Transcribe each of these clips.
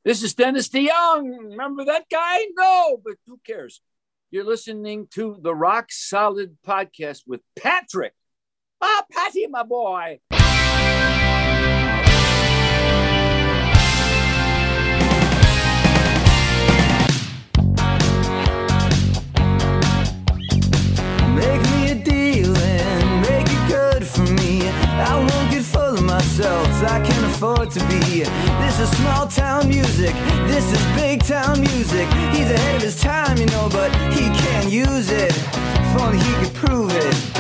This is Dennis DeYoung. Remember that guy? No, but who cares? You're listening to the Rock Solid Podcast with Patrick. Patty, my boy. Make me a deal and make it good for me. I won't get full of myself, I can't afford to be. This is small town music, this is big town music. He's ahead of his time, you know, but he can't use it. If only he could prove it.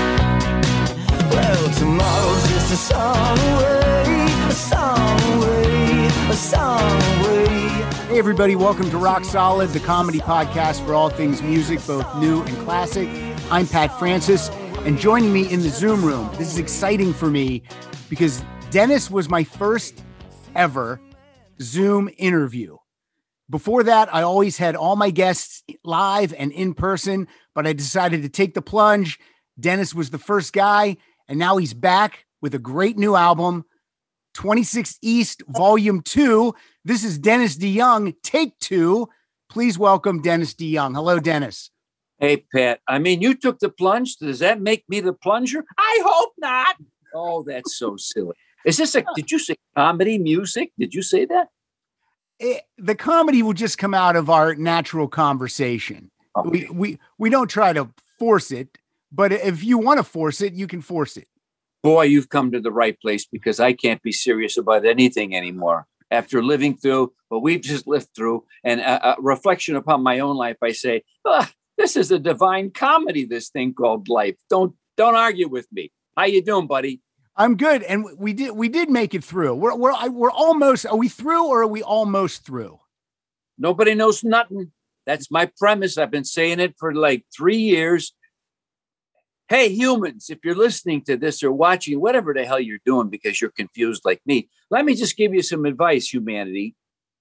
Well, tomorrow's just a song away, a song away, a song away. Hey everybody, welcome to Rock Solid, the comedy podcast for all things music, both new and classic. I'm Pat Francis, and joining me in the Zoom room, this is exciting for me because Dennis was my first ever Zoom interview. Before that, I always had all my guests live and in person, but I decided to take the plunge. Dennis was the first guy, and now he's back with a great new album, 26 East Volume 2. This is Dennis DeYoung, Take 2. Please welcome Dennis DeYoung. Hello, Dennis. Hey, Pat. I mean, you took the plunge. Does that make me the plunger? I hope not. Oh, that's so silly. Is this did you say comedy music? Did you say that? The comedy will just come out of our natural conversation. Okay. We don't try to force it, but if you want to force it, you can force it. Boy, you've come to the right place because I can't be serious about anything anymore. After living through what we've just lived through and a reflection upon my own life, I say, this is a divine comedy, this thing called life. Don't argue with me. How you doing, buddy? I'm good. And we did make it through. We're almost, are we through or are we almost through? Nobody knows nothing. That's my premise. I've been saying it for like 3 years. Hey, humans, if you're listening to this or watching, whatever the hell you're doing because you're confused like me, let me just give you some advice, humanity.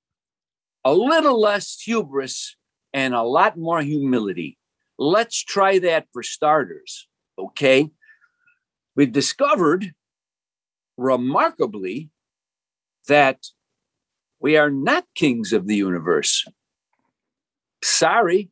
A little less hubris and a lot more humility. Let's try that for starters, okay? We've discovered, remarkably, that we are not kings of the universe. Sorry.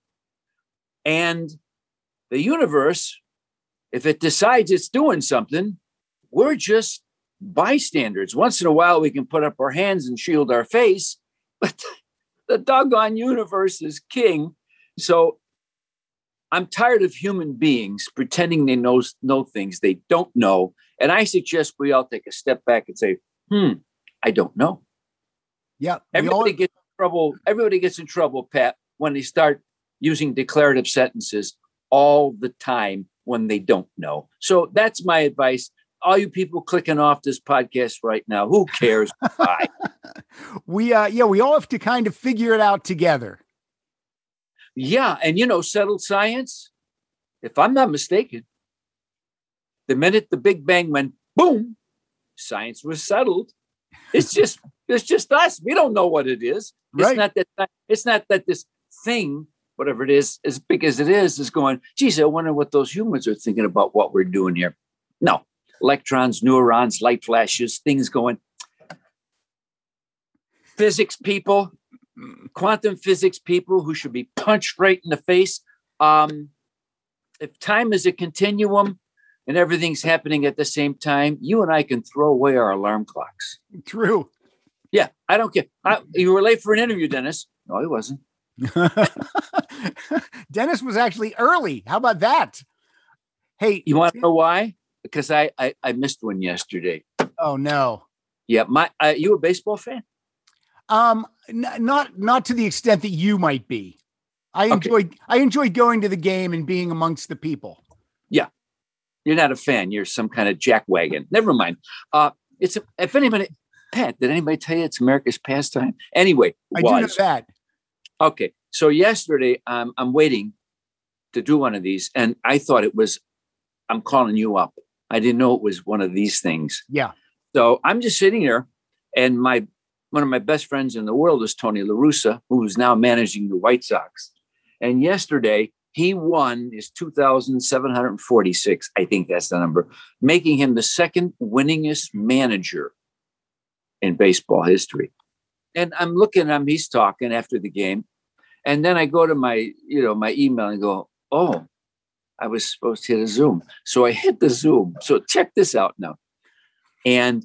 And the universe, if it decides it's doing something, we're just bystanders. Once in a while, we can put up our hands and shield our face, but the doggone universe is king. So I'm tired of human beings pretending they know things they don't know. And I suggest we all take a step back and say, I don't know. Yeah. Everybody gets in trouble, Pat, when they start using declarative sentences all the time when they don't know. So that's my advice. All you people clicking off this podcast right now, who cares? Bye. We all have to kind of figure it out together. Yeah. And settled science, if I'm not mistaken, the minute the Big Bang went boom, science was settled. It's just us. We don't know what it is. Right. It's not that this thing, whatever it is, as big as it is going, geez, I wonder what those humans are thinking about what we're doing here. No. Electrons, neurons, light flashes, things going. Physics people, quantum physics people who should be punched right in the face. If time is a continuum and everything's happening at the same time, you and I can throw away our alarm clocks. True. Yeah, I don't care. You were late for an interview, Dennis. No, he wasn't. Dennis was actually early. How about that? Hey, you want to know why? Because I missed one yesterday. Oh no. Yeah, you a baseball fan? Not to the extent that you might be. I enjoyed going to the game and being amongst the people. Yeah. You're not a fan. You're some kind of jackwagon. Never mind. If anybody, Pat, did anybody tell you it's America's pastime? Anyway, I do know that. Okay. So yesterday, I'm waiting to do one of these, and I thought it was, I'm calling you up. I didn't know it was one of these things. Yeah. So I'm just sitting here, and one of my best friends in the world is Tony La Russa, who's now managing the White Sox. And yesterday, he won his 2,746, I think that's the number, making him the second winningest manager in baseball history. and I'm looking at him, he's talking after the game. And then I go to my email and go, oh, I was supposed to hit a Zoom. So I hit the Zoom. So check this out now. And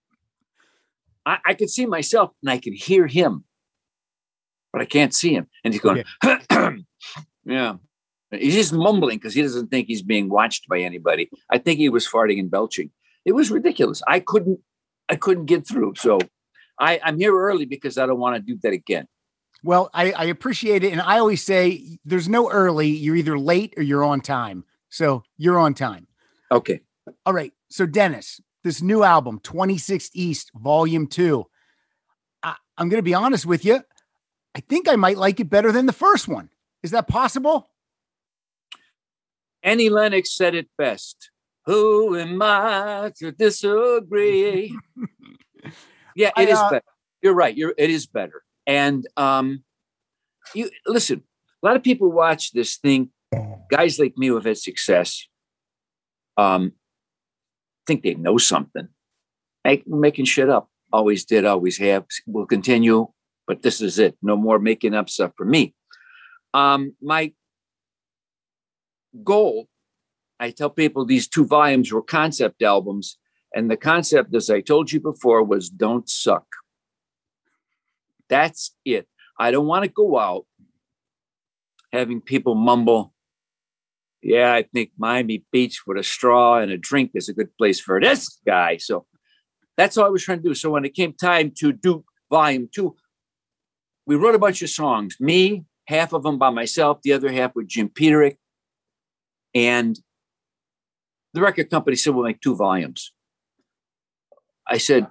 I could see myself and I can hear him, but I can't see him. And he's going, yeah. He's just mumbling because he doesn't think he's being watched by anybody. I think he was farting and belching. It was ridiculous. I couldn't get through. So I'm here early because I don't want to do that again. Well, I appreciate it. And I always say there's no early. You're either late or you're on time. So you're on time. Okay. All right. So Dennis, this new album, 26th East, Volume 2. I'm going to be honest with you. I think I might like it better than the first one. Is that possible? Annie Lennox said it best. Who am I to disagree? Yeah, it is better. You're right. It is better. And you listen, a lot of people watch this thing. Guys like me who have had success think they know something. Making shit up. Always did, always have. Will continue. But this is it. No more making up stuff for me. My goal, I tell people these 2 volumes were concept albums. And the concept, as I told you before, was don't suck. That's it. I don't want to go out having people mumble, yeah, I think Miami Beach with a straw and a drink is a good place for this guy. So that's all I was trying to do. So when it came time to do volume 2, we wrote a bunch of songs. Me, half of them by myself, the other half with Jim Peterick. And the record company said, we'll make 2 volumes. I said,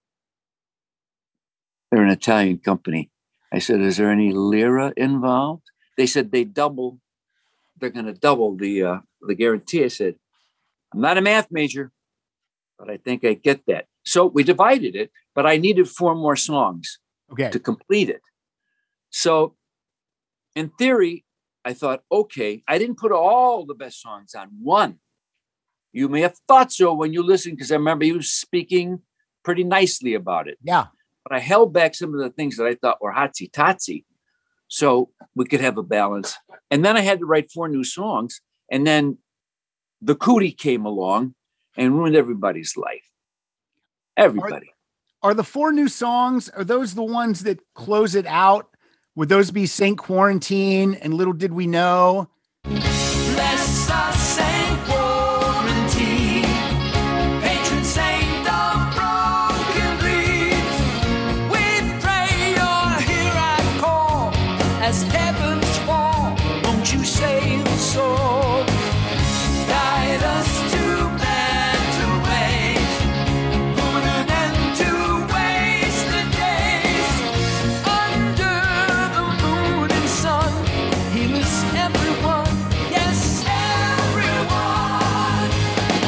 they're an Italian company. I said, is there any lira involved? They said they're going to double the guarantee. I said, I'm not a math major, but I think I get that. So we divided it, but I needed 4 more songs to complete it. So in theory, I thought, okay, I didn't put all the best songs on one. You may have thought so when you listened, because I remember he was speaking pretty nicely about it. Yeah. But I held back some of the things that I thought were hotsy-totsy so we could have a balance. And then I had to write 4 new songs. And then the cootie came along and ruined everybody's life. Everybody. Are the 4 new songs, are those the ones that close it out? Would those be Saint Quarantine and Little Did We Know? Bless us, Saint Quarantine, patron saint of broken dreams. We pray you're here at call as heavens fall. Won't you sail so? Guide us to better ways. Put an end to wasted days. Under the moon and sun, heal us everyone. Yes, everyone.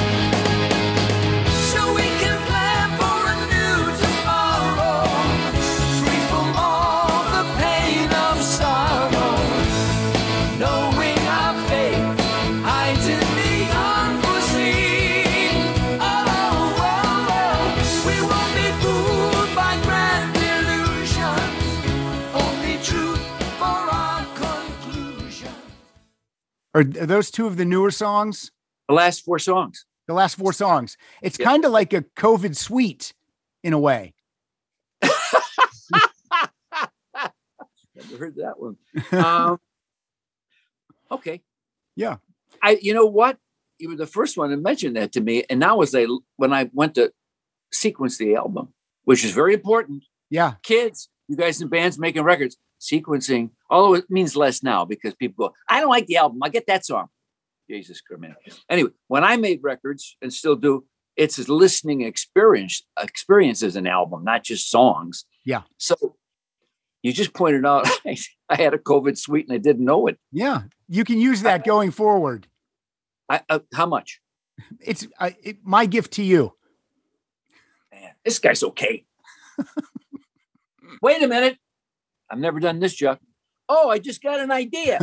So we can plan for a new tomorrow, free from all the pain of sorrow, knowing our faith hides in the unforeseen. Oh, oh, oh. We won't be fooled by grand illusions, only truth for our conclusion. Are those 2 of the newer songs? The last 4 songs. The last 4 songs. It's kind of like a COVID suite in a way. Never heard that one. Okay. Yeah. You know what? You were the first one to mention that to me. And now when I went to sequence the album, which is very important. Yeah. Kids, you guys in bands making records, sequencing, although it means less now because people go, I don't like the album. I get that song. Jesus Christ. Anyway, when I made records and still do, it's a listening experience as an album, not just songs. Yeah. So you just pointed out I had a COVID suite and I didn't know it. Yeah. You can use that going forward. How much? It's my gift to you. Man, this guy's okay. Wait a minute. I've never done this, Chuck. Oh, I just got an idea.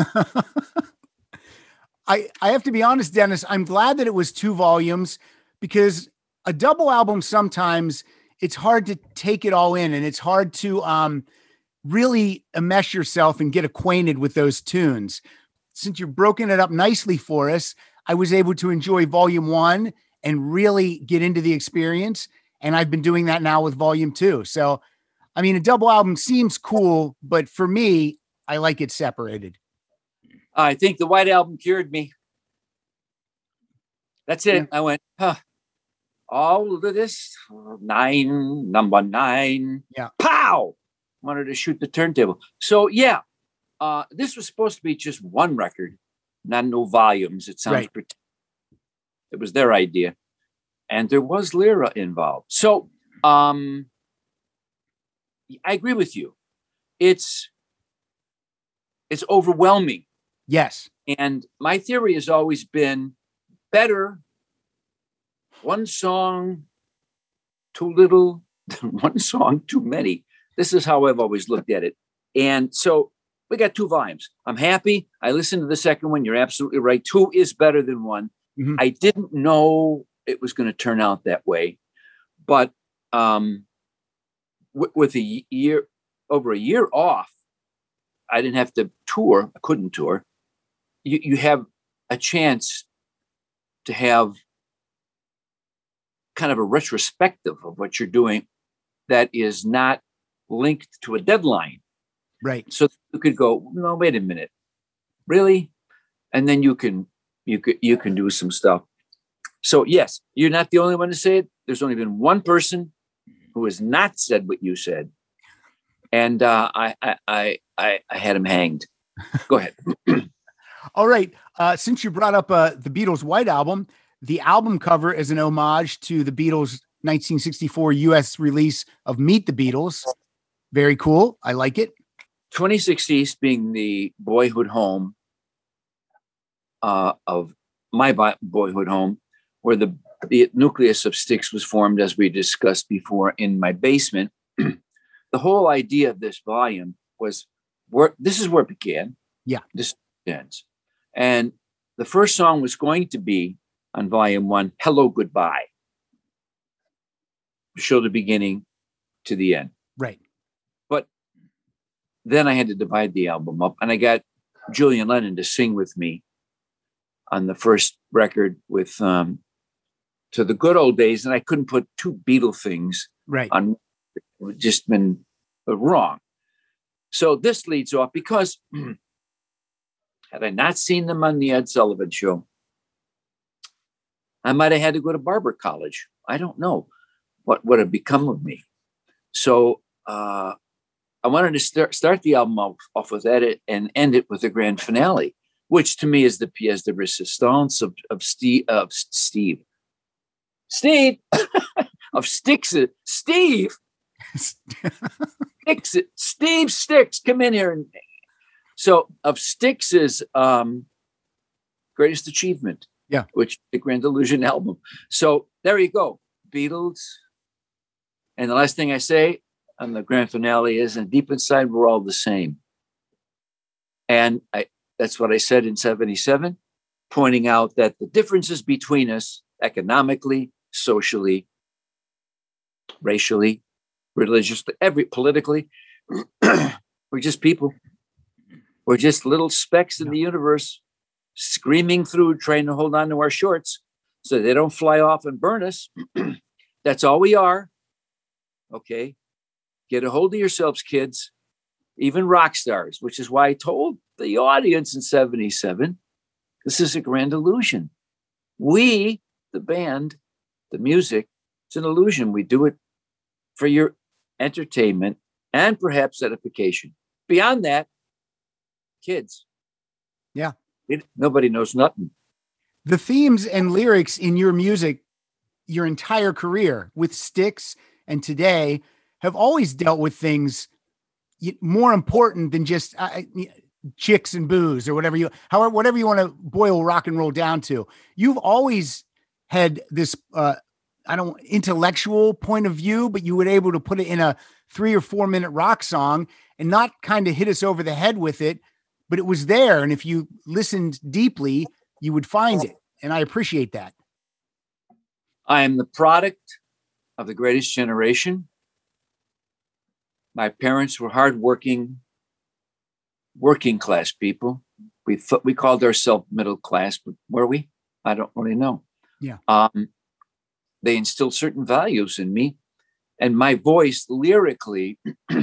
I have to be honest, Dennis, I'm glad that it was 2 volumes because a double album sometimes it's hard to take it all in, and it's hard to really immerse yourself and get acquainted with those tunes. Since you've broken it up nicely for us, I was able to enjoy volume 1 and really get into the experience. And I've been doing that now with volume 2. So, I mean, a double album seems cool, but for me, I like it separated. I think the White Album cured me. That's it. Yeah. I went, all of this, number 9. Yeah. Pow! Wanted to shoot the turntable. So, yeah, this was supposed to be just one record, not no volumes. It sounds right. It was their idea. And there was Lyra involved. So I agree with you. It's overwhelming. Yes. And my theory has always been better one song too little than one song too many. This is how I've always looked at it. And so we got 2 volumes. I'm happy. I listened to the second one. You're absolutely right. 2 is better than 1. Mm-hmm. I didn't know it was going to turn out that way. But with over a year off, I didn't have to tour. I couldn't tour. You have a chance to have kind of a retrospective of what you're doing that is not linked to a deadline. Right. So you could go, no, wait a minute. Really? And then you can do some stuff. So yes, you're not the only one to say it. There's only been one person who has not said what you said. And I had him hanged. Go ahead. All right. Since you brought up the Beatles' White Album, the album cover is an homage to the Beatles' 1964 U.S. release of Meet the Beatles. Very cool. I like it. 26 East being the boyhood home of my boyhood home, where the nucleus of Styx was formed, as we discussed before, in my basement. The whole idea of this volume was this is where it began. Yeah. This ends. And the first song was going to be on volume 1, Hello, Goodbye. Show the beginning to the end. Right. But then I had to divide the album up, and I got Julian Lennon to sing with me on the first record with To the Good Old Days, and I couldn't put 2 Beatle things on. It would just been wrong. So this leads off because had I not seen them on the Ed Sullivan Show, I might have had to go to barber college. I don't know what would have become of me. So I wanted to start the album off with that and end it with the grand finale, which to me is the pièce de résistance of Steve of Steve Styx, come in here. So of Styx's greatest achievement, which is the Grand Illusion album. So there you go, Beatles. And the last thing I say on the grand finale is, and deep inside, we're all the same. And that's what I said in 1977, pointing out that the differences between us economically, socially, racially, religiously, politically, we're just people. We're just little specks in the universe screaming through, trying to hold on to our shorts so they don't fly off and burn us. That's all we are. Okay. Get a hold of yourselves, kids, even rock stars, which is why I told the audience in 1977, this is a grand illusion. We, the band, the music, it's an illusion. We do it for your entertainment and perhaps edification. Beyond that, kids. Yeah. Nobody knows nothing. The themes and lyrics in your music, your entire career with Styx and today, have always dealt with things more important than just chicks and booze or whatever you want to boil rock and roll down to. You've always had this, intellectual point of view, but you were able to put it in a 3 or 4 minute rock song and not kind of hit us over the head with it, but it was there. And if you listened deeply, you would find it. And I appreciate that. I am the product of the greatest generation. My parents were hardworking, working class people. We called ourselves middle class, but were we? I don't really know. Yeah. They instilled certain values in me, and my voice lyrically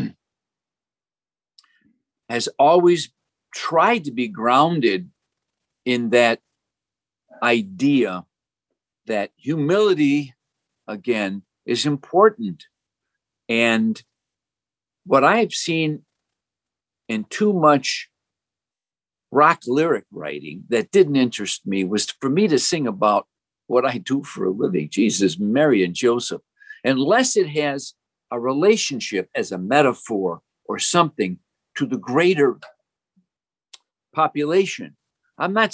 has always tried to be grounded in that idea that humility, again, is important. And what I've seen in too much rock lyric writing that didn't interest me was for me to sing about what I do for a living, Jesus, Mary, and Joseph, unless it has a relationship as a metaphor or something to the greater population. I'm not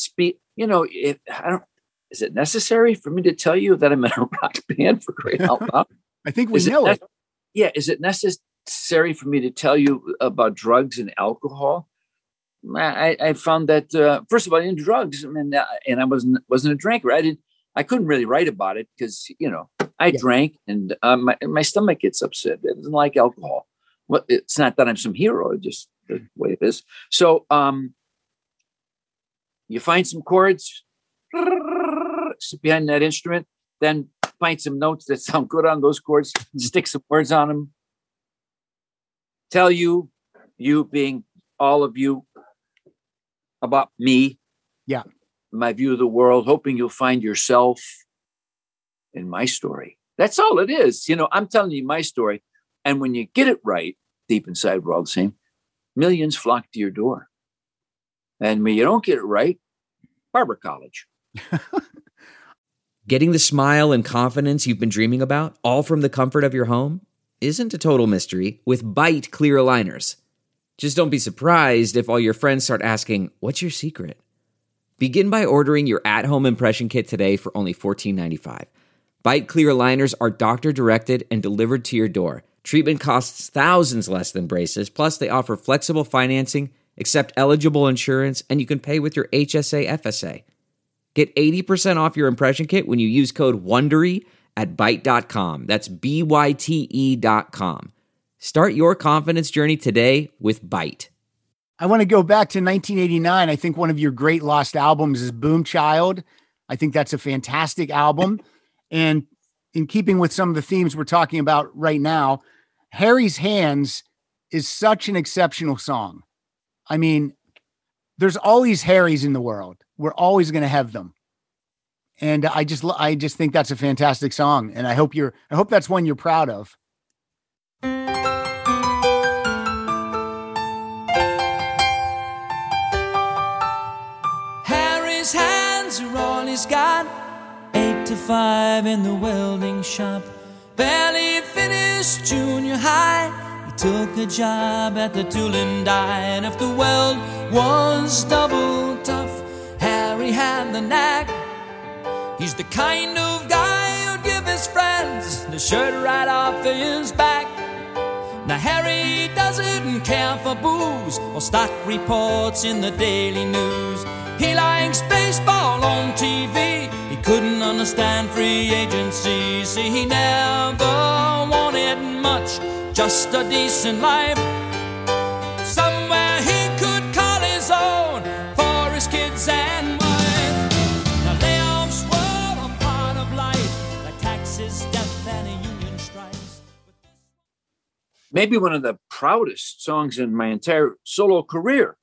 is it necessary for me to tell you that I'm in a rock band, for crying out loud? I think we know it. Yeah. Is it necessary for me to tell you about drugs and alcohol? I found that, first of all, I didn't do drugs, and I wasn't a drinker. I couldn't really write about it because, I drank, and my stomach gets upset. It doesn't like alcohol. Well, it's not that I'm some hero, it's just the way it is. So you find some chords, sit behind that instrument, then find some notes that sound good on those chords, stick some words on them, tell you being all of you, about me, my view of the world, hoping you'll find yourself in my story. That's all it is. I'm telling you my story. And when you get it right, deep inside, we're all the same. Millions flock to your door. And when you don't get it right, Barber College. Getting the smile and confidence you've been dreaming about, all from the comfort of your home, isn't a total mystery with Byte clear aligners. Just don't be surprised if all your friends start asking, what's your secret? Begin by ordering your at-home impression kit today for only $14.95. Byte clear aligners are doctor-directed and delivered to your door. Treatment costs thousands less than braces, plus they offer flexible financing, accept eligible insurance, and you can pay with your HSA FSA. Get 80% off your impression kit when you use code WONDERY at Byte.com. That's BYTE.com. Start your confidence journey today with Byte. I want to go back to 1989. I think one of your great lost albums is Boom Child. I think that's a fantastic album. And in keeping with some of the themes we're talking about right now, Harry's Hands is such an exceptional song. I mean, there's all these Harrys in the world. We're always going to have them. And I just think that's a fantastic song. And I hope that's one you're proud of. Harry's hands are all he's got. 8 to 5 in the welding shop. Barely finished junior high. He took a job at the tool and die. And if the weld was double tough, Harry had the knack. He's the kind of guy who'd give his friends the shirt right off his back. Now Harry doesn't care for booze or stock reports in the daily news. He likes baseball on TV. He couldn't understand free agency. See, he never wanted much, just a decent life. Somewhere he could call his own for his kids and wife. Now layoffs were a part of life, like taxes, death, and a union strikes. Maybe one of the proudest songs in my entire solo career.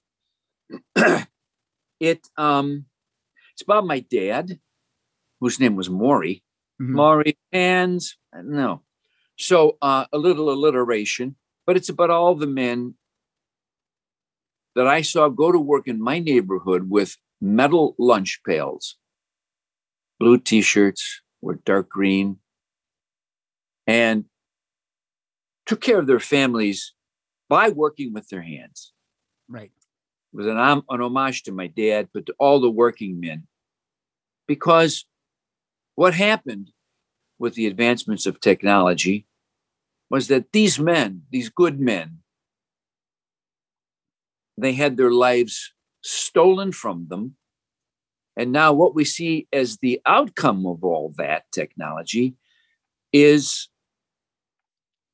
It's about my dad, whose name was Maury. Mm-hmm. Maury Hands, no. So a little alliteration, but it's about all the men that I saw go to work in my neighborhood with metal lunch pails, blue t-shirts were dark green, and took care of their families by working with their hands. Right. It was an homage to my dad, but to all the working men. Because what happened with the advancements of technology was that these men, these good men, they had their lives stolen from them. And now what we see as the outcome of all that technology is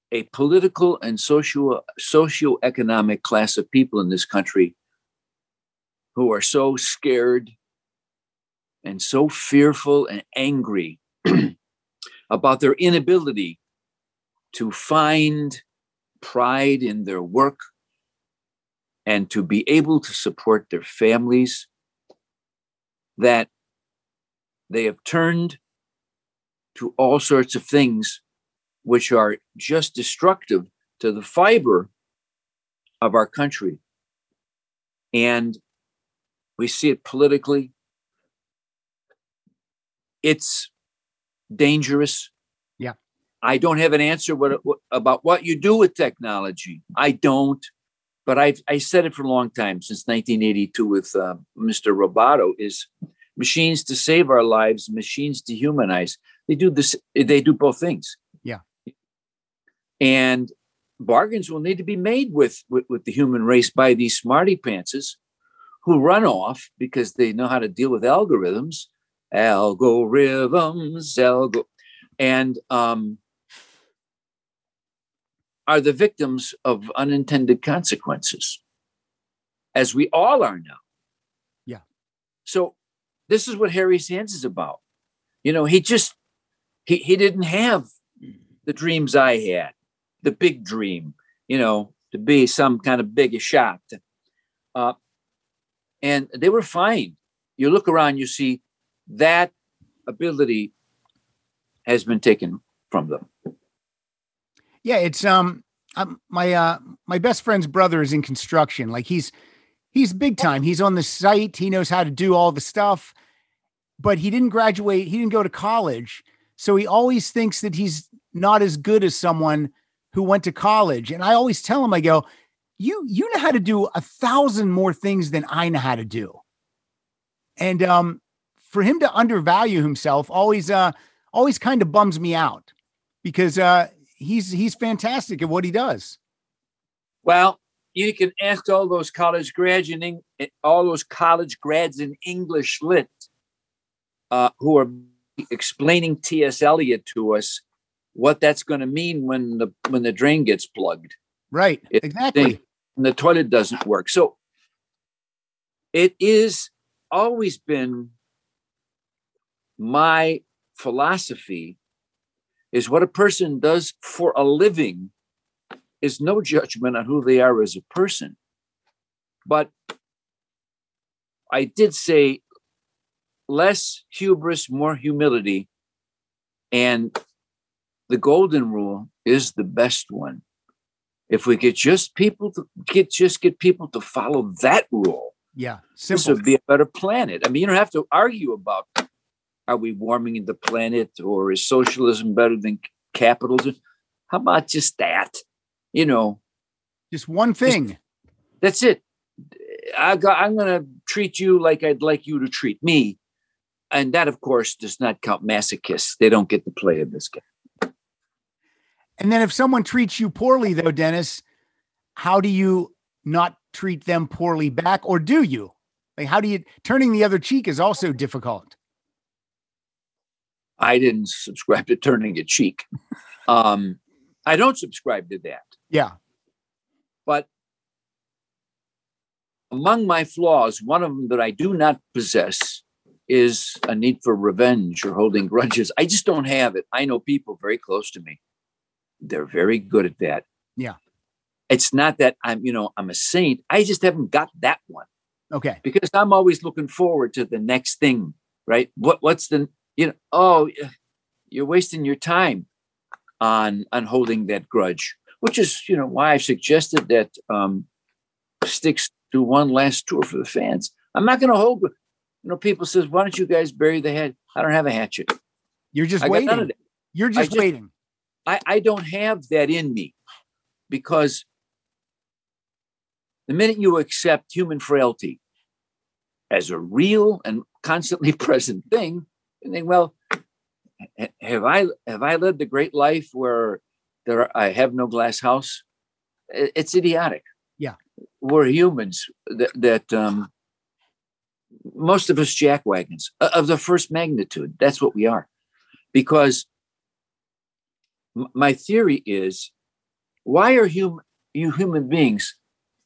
a political and socioeconomic class of people in this country who are so scared and so fearful and angry about their inability to find pride in their work and to be able to support their families, that they have turned to all sorts of things which are just destructive to the fiber of our country. And we see it politically. It's dangerous. Yeah. I don't have an answer about what you do with technology. I don't. But I said it for a long time, since 1982 with Mr. Roboto, is machines to save our lives, machines to humanize. They do this. They do both things. Yeah. And bargains will need to be made with the human race by these smarty pantses who run off because they know how to deal with algorithms, and are the victims of unintended consequences, as we all are now. Yeah. So this is what Harry Sands is about. You know, he didn't have the dreams I had, the big dream, you know, to be some kind of big shot. And they were fine. You look around, you see that ability has been taken from them. Yeah, it's my best friend's brother is in construction. Like he's big time. He's on the site. He knows how to do all the stuff, but he didn't graduate. He didn't go to college. So he always thinks that he's not as good as someone who went to college. And I always tell him, I go, you know how to do 1,000 more things than I know how to do. And for him to undervalue himself always kind of bums me out, because he's fantastic at what he does. Well, you can ask all those college grads in English Lit who are explaining T.S. Eliot to us what that's going to mean when the drain gets plugged. Right. Exactly. And the toilet doesn't work. So it is always been my philosophy is what a person does for a living is no judgment on who they are as a person. But I did say less hubris, more humility. And the golden rule is the best one. If we could just get people to follow that rule, yeah, simple. This would be a better planet. I mean, you don't have to argue about are we warming the planet or is socialism better than capitalism? How about just that? You know, just one thing. That's it. I'm going to treat you like I'd like you to treat me. And that, of course, does not count masochists. They don't get to play in this game. And then if someone treats you poorly, though, Dennis, how do you not treat them poorly back? Or do you? Like, how do you, turning the other cheek is also difficult. I didn't subscribe to turning a cheek. I don't subscribe to that. Yeah. But among my flaws, one of them that I do not possess is a need for revenge or holding grudges. I just don't have it. I know people very close to me. They're very good at that. Yeah. It's not that I'm a saint. I just haven't got that one. Okay. Because I'm always looking forward to the next thing, right? What's the, you're wasting your time on holding that grudge, which is, why I've suggested that Styx do one last tour for the fans. I'm not going to hold, people says, why don't you guys bury the head? I don't have a hatchet. You're just waiting. You're just waiting. I don't have that in me, because the minute you accept human frailty as a real and constantly present thing, and think, well, have I led the great life where I have no glass house? It's idiotic. Yeah, we're humans that most of us jackwagons of the first magnitude. That's what we are, because my theory is why are you human beings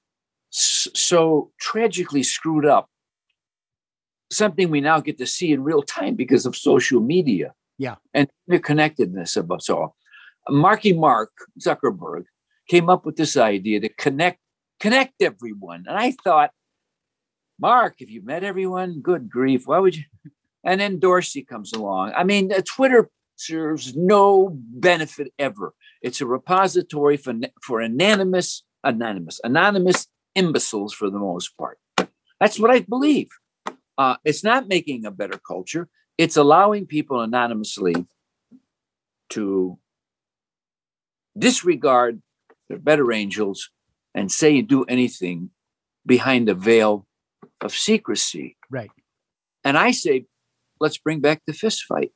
so tragically screwed up? Something we now get to see in real time because of social media. Yeah. And the connectedness of us all. Mark Zuckerberg came up with this idea to connect everyone. And I thought, Mark, if you met everyone, good grief, why would you? And then Dorsey comes along. I mean, Twitter serves no benefit ever. It's a repository for anonymous imbeciles for the most part. That's what I believe. It's not making a better culture. It's allowing people anonymously to disregard their better angels and say and do anything behind the veil of secrecy. Right. And I say, let's bring back the fist fight.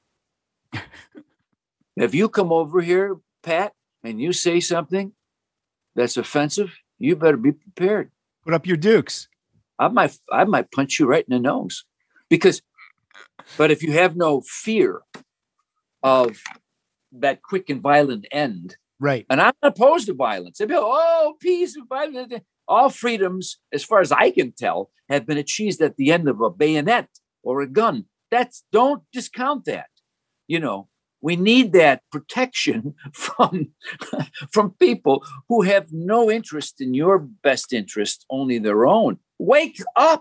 If you come over here, Pat, and you say something that's offensive, you better be prepared. Put up your dukes. I might punch you right in the nose. But if you have no fear of that quick and violent end, right? And I'm not opposed to violence. Peace and violence. All freedoms, as far as I can tell, have been achieved at the end of a bayonet or a gun. Don't discount that. We need that protection from people who have no interest in your best interest, only their own. Wake up.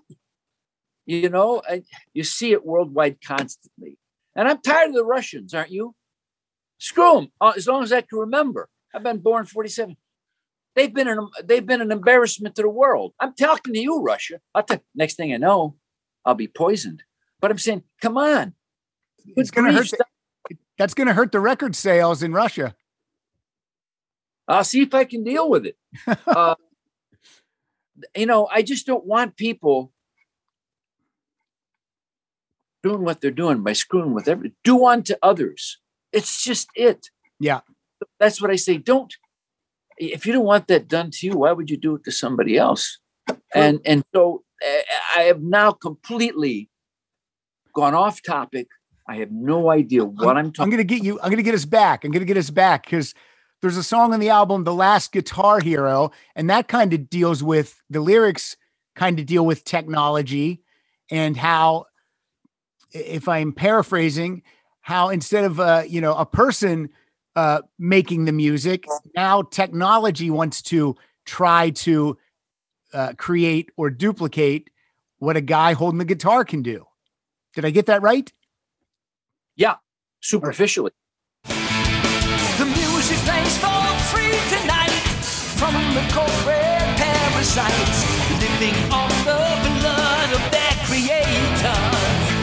You see it worldwide constantly. And I'm tired of the Russians, aren't you? Screw them. As long as I can remember. I've been born 47. They've been an embarrassment to the world. I'm talking to you, Russia. Next thing I know, I'll be poisoned. But I'm saying, come on. It's going to hurt. That's going to hurt the record sales in Russia. I'll see if I can deal with it. I just don't want people doing what they're doing by screwing with everything. Do unto others. It's just it. Yeah. That's what I say. If you don't want that done to you, why would you do it to somebody else? And so I have now completely gone off topic. I have no idea what I'm talking. I'm going to get us back. I'm going to get us back because there's a song on the album, The Last Guitar Hero, and that kind of deals with the lyrics kind of deal with technology and how, if I'm paraphrasing, how instead of, a person making the music, now technology wants to try to create or duplicate what a guy holding the guitar can do. Did I get that right? Yeah, superficially. The music plays for free tonight from the corporate parasites living on the blood of their creators.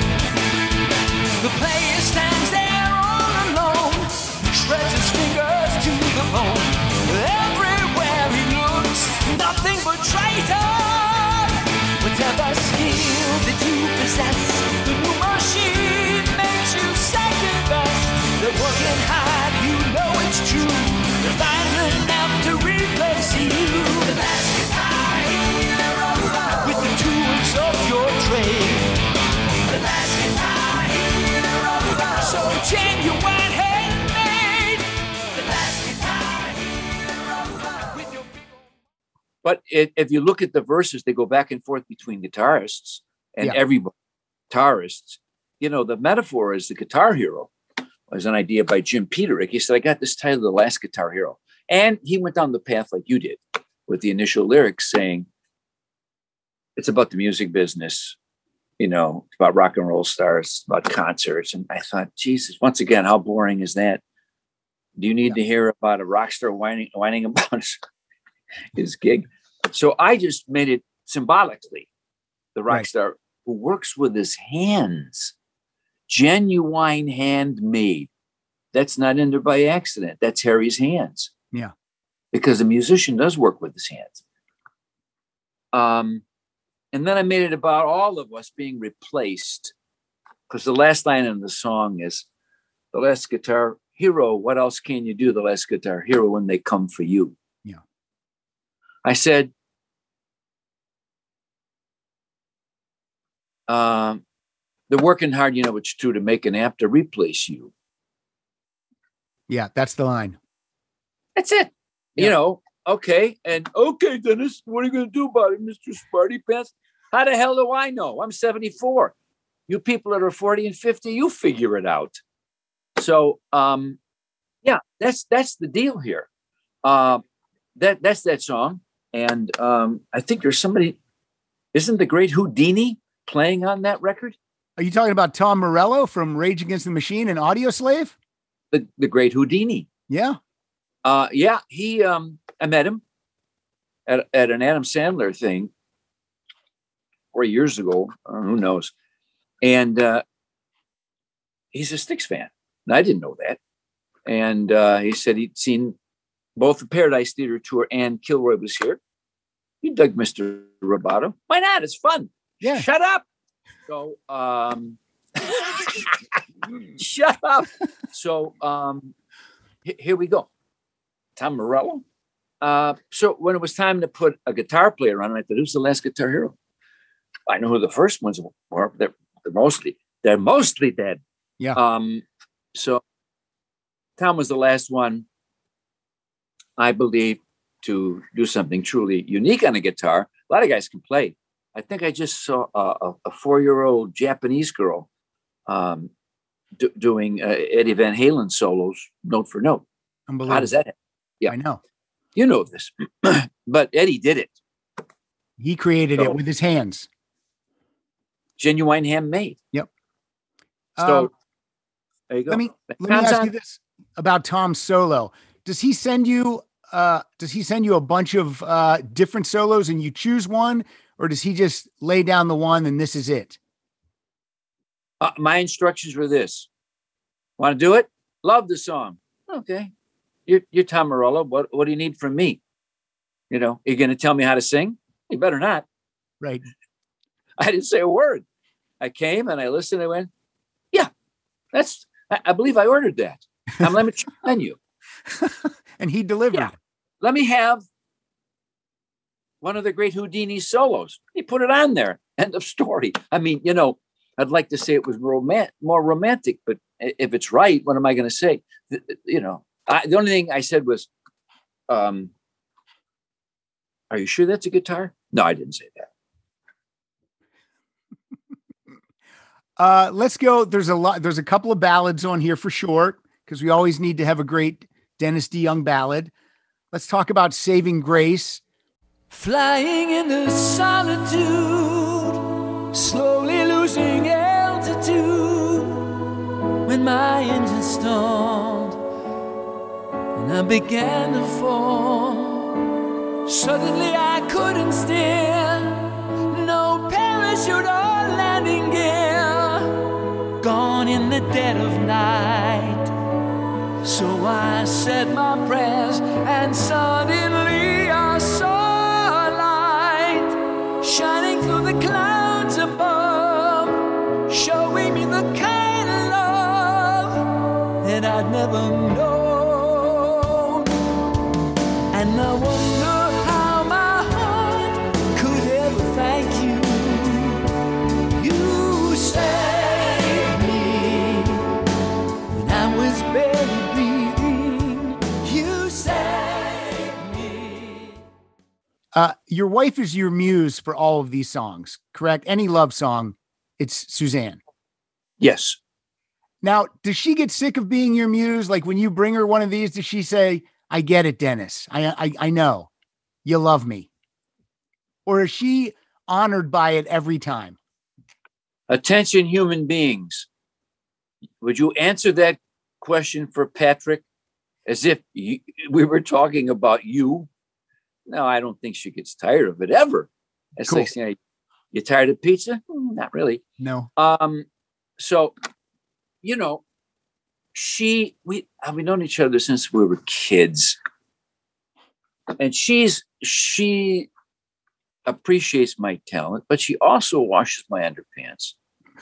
The player stands there all alone, shreds his fingers to the bone. Everywhere he looks, nothing but traitors. Whatever skill that you possess, the new machine makes you second best. They're working hard, you know it's true. They're finding enough to replace you. The last guitar hero with the tools of your trade. The last guitar hero, so genuine handmade. The last guitar hero with your big old... But if you look at the verses, they go back and forth between guitarists and everybody. Guitarists, the metaphor is the guitar hero. Was an idea by Jim Peterick. He said, I got this title, The Last Guitar Hero. And he went down the path like you did with the initial lyrics saying, it's about the music business, it's about rock and roll stars, it's about concerts. And I thought, Jesus, once again, how boring is that? Do you need to hear about a rock star whining about his gig? So I just made it symbolically the rock star who works with his hands. Genuine handmade. That's not in there by accident. That's Harry's hands. Yeah. Because a musician does work with his hands. And then I made it about all of us being replaced. Because the last line in the song is, the last guitar hero, what else can you do, the last guitar hero, when they come for you? Yeah. I said, they're working hard, it's true, to make an amp to replace you. Yeah, that's the line. That's it. you know, okay. And okay, Dennis, what are you going to do about it, Mr. Smarty Pants? How the hell do I know? I'm 74. You people that are 40 and 50, you figure it out. So, yeah, that's the deal here. That's that song. And I think there's somebody, isn't the great Houdini playing on that record? Are you talking about Tom Morello from Rage Against the Machine and Audioslave? The great Houdini. Yeah. Yeah, he I met him at an Adam Sandler thing 4 years ago. Who knows? And he's a Styx fan. And I didn't know that. And he said he'd seen both the Paradise Theater tour and Kilroy was here. He dug Mr. Roboto. Why not? It's fun. Yeah. Shut up. So shut up. So here we go. Tom Morello. So when it was time to put a guitar player on, I thought, who's the last Guitar Hero? I know who the first ones were. They're mostly dead. Yeah. So Tom was the last one, I believe, to do something truly unique on a guitar. A lot of guys can play. I think I just saw a 4-year-old Japanese girl doing Eddie Van Halen solos, note for note. Unbelievable. How does that happen? Yeah, I know. You know this, but Eddie did it. He created it with his hands. Genuine handmade. Yep. So there you go. Let me ask you this about Tom's solo. Does he send you a bunch of different solos and you choose one, or does he just lay down the one and this is it? My instructions were this: want to do it? Love the song. Okay. You're Tom Morello. What do you need from me? You know, you're going to tell me how to sing? You better not. Right. I didn't say a word. I came and I listened. I went, yeah, I believe I ordered that. Let me check the menu. And he delivered. Yeah. Let me have one of the great Houdini solos. He put it on there. End of story. I mean, you know, I'd like to say it was more romantic, but if it's right, what am I going to say? You know, the only thing I said was, are you sure that's a guitar? No, I didn't say that. Let's go. There's a couple of ballads on here for sure, because we always need to have a great Dennis DeYoung ballad. Let's talk about Saving Grace. Flying into solitude, slowly losing altitude, when my engine stalled and I began to fall. Suddenly I couldn't steer, no parachute or landing gear, gone in the dead of night. So I said my prayers and suddenly I saw a light shining through the clouds above, showing me the kind of love that I'd never known. And I wonder how my heart could ever thank you. You saved me when I was barely breathing. You saved me. Your wife is your muse for all of these songs, correct? Any love song, it's Suzanne. Yes. Now, does she get sick of being your muse? Like when you bring her one of these, does she say, I get it, Dennis. I know you love me. Or is she honored by it every time? Attention, human beings. Would you answer that question for Patrick as if we were talking about you? No, I don't think she gets tired of it ever. It's Cool. like, you know, you tired of pizza? Not really. No. So, you know, we've known each other since we were kids, and she appreciates my talent, but she also washes my underpants.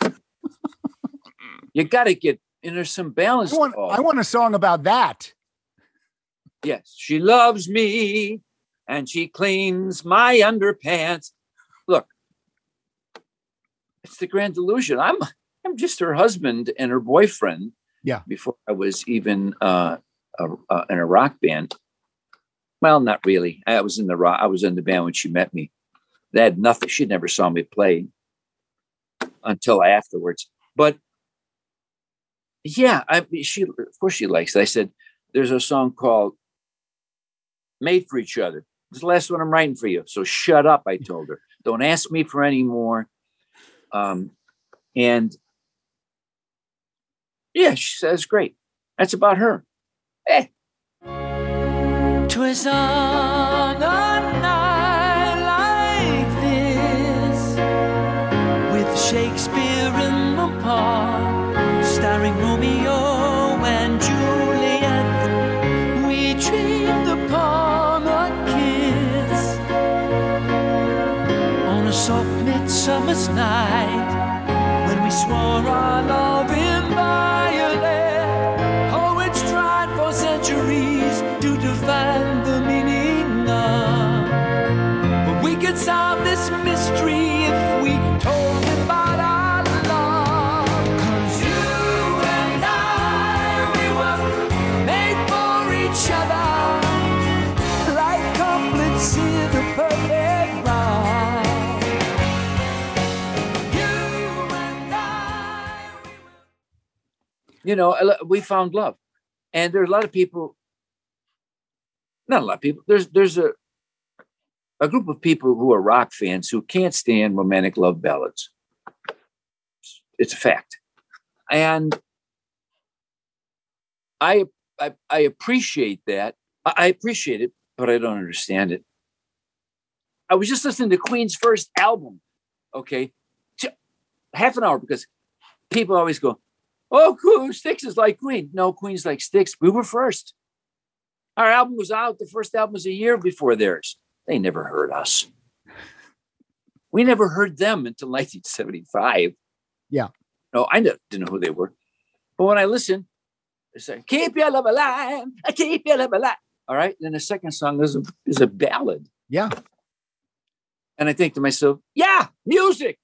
You got to get, and there's some balance. I want a song about that. Yes, she loves me, and she cleans my underpants. Look, it's the grand delusion. I'm just her husband and her boyfriend. Yeah. Before I was even in a rock band, Well, not really. I was in the band when she met me. They had nothing. She never saw me play until afterwards. But yeah, of course she likes it. I said, there's a song called Made for Each Other. It's the last one I'm writing for you. So shut up, I told her. Don't ask me for any more. And yeah, she says, great. That's about her. Eh. 'Twas on a night like this, with Shakespeare in the park, starring Romeo and Juliet, we dreamed upon a kiss on a soft midsummer's night, when we swore our love in violet. Poets tried for centuries to define the meaning of, but we could solve this mystery if we told about our love. 'Cause you and I, we were made for each other, like couplets in the perfect rhyme. You and I, We found love. And there are a lot of people, not a lot of people, there's a group of people who are rock fans who can't stand romantic love ballads. It's a fact. And I appreciate that. I appreciate it, but I don't understand it. I was just listening to Queen's first album, okay? Half an hour, because people always go, oh, cool, Styx is like Queen. No, Queen's like Styx. We were first. Our album was out. The first album was a year before theirs. They never heard us. We never heard them until 1975. Yeah. No, I didn't know who they were. But when I listened, it's like, keep your love alive. I keep your love alive. All right. Then the second song is a ballad. Yeah. And I think to myself, yeah, music.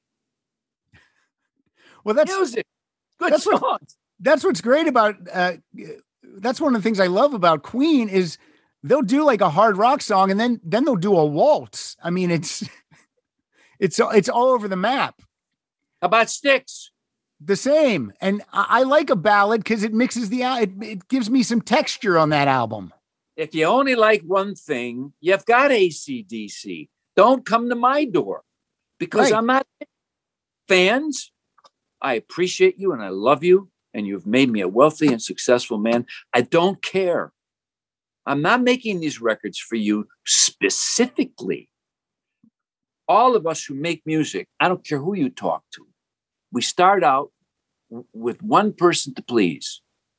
Well, that's music. Good songs. That's what's great about, that's one of the things I love about Queen is they'll do like a hard rock song and then they'll do a waltz. I mean, it's all over the map. How about Styx? The same. And I like a ballad because it mixes it gives me some texture on that album. If you only like one thing, you've got AC/DC. Don't come to my door because Right. I'm not fans. I appreciate you and I love you and you've made me a wealthy and successful man. I don't care. I'm not making these records for you specifically. All of us who make music, I don't care who you talk to, we start out with one person to please: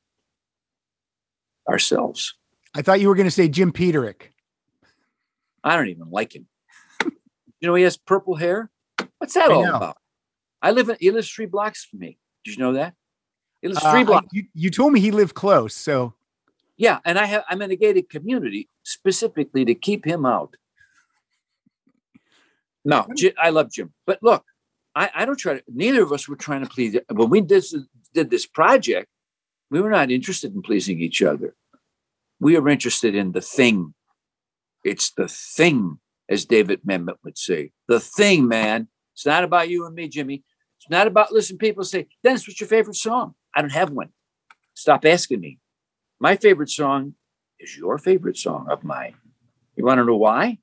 ourselves. I thought you were going to say Jim Peterick. I don't even like him. He has purple hair. What's that all about? He lives 3 blocks from me. Did you know that? He lives 3 blocks. You told me he lived close, so. Yeah, and I'm in a gated community specifically to keep him out. No, I love Jim. But look, I don't try to, neither of us were trying to please. When we did this project, we were not interested in pleasing each other. We are interested in the thing. It's the thing, as David Mamet would say. The thing, man. It's not about you and me, Jimmy. It's not about, listen, people say, Dennis, what's your favorite song? I don't have one. Stop asking me. My favorite song is your favorite song of mine. You want to know why?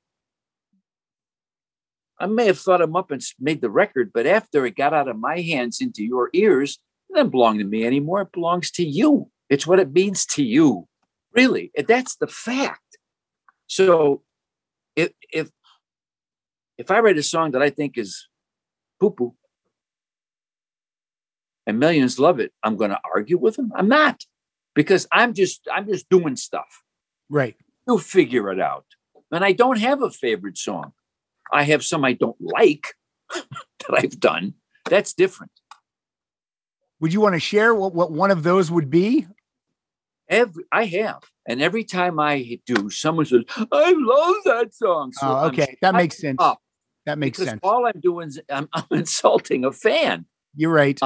I may have thought him up and made the record, but after it got out of my hands into your ears, it doesn't belong to me anymore. It belongs to you. It's what it means to you. Really. That's the fact. So if I write a song that I think is poo-poo and millions love it, I'm going to argue with them? I'm not, because I'm just doing stuff. Right. You'll figure it out. And I don't have a favorite song. I have some I don't like that I've done. That's different. Would you want to share what one of those would be? I have. And every time I do, someone says, I love that song. So okay. That makes sense. That makes sense. All I'm doing is I'm insulting a fan. You're right.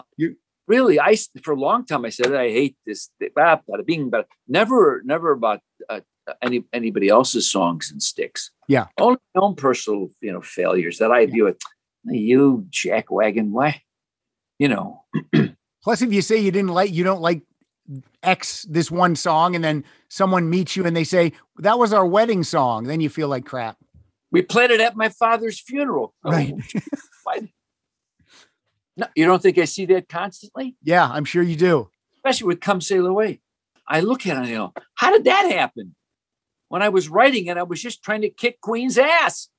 Really, for a long time, I said, I hate this. Never about anybody else's songs and sticks. Yeah. Only my own personal, failures that I view it. You jackwagon, why? Plus, if you say you don't like X, this one song, and then someone meets you and they say, that was our wedding song, then you feel like crap. We played it at my father's funeral. Right. Why? No, you don't think I see that constantly? Yeah, I'm sure you do. Especially with Come Sail Away. I look at it and how did that happen? When I was writing it, I was just trying to kick Queen's ass.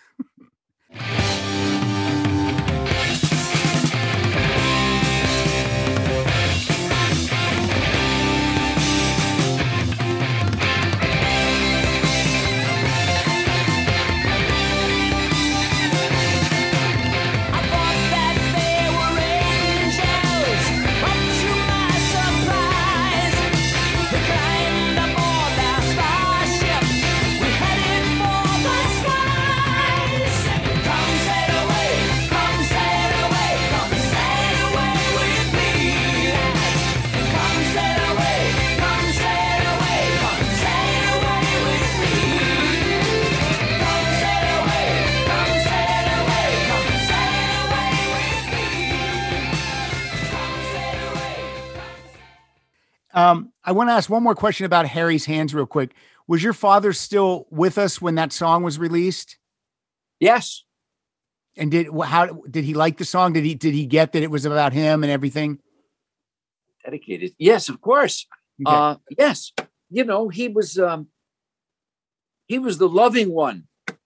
I want to ask one more question about Harry's Hands real quick. Was your father still with us when that song was released? Yes. And how did he like the song? Did he get that it was about him and everything? Dedicated. Yes, of course. Okay. Yes. He was the loving one,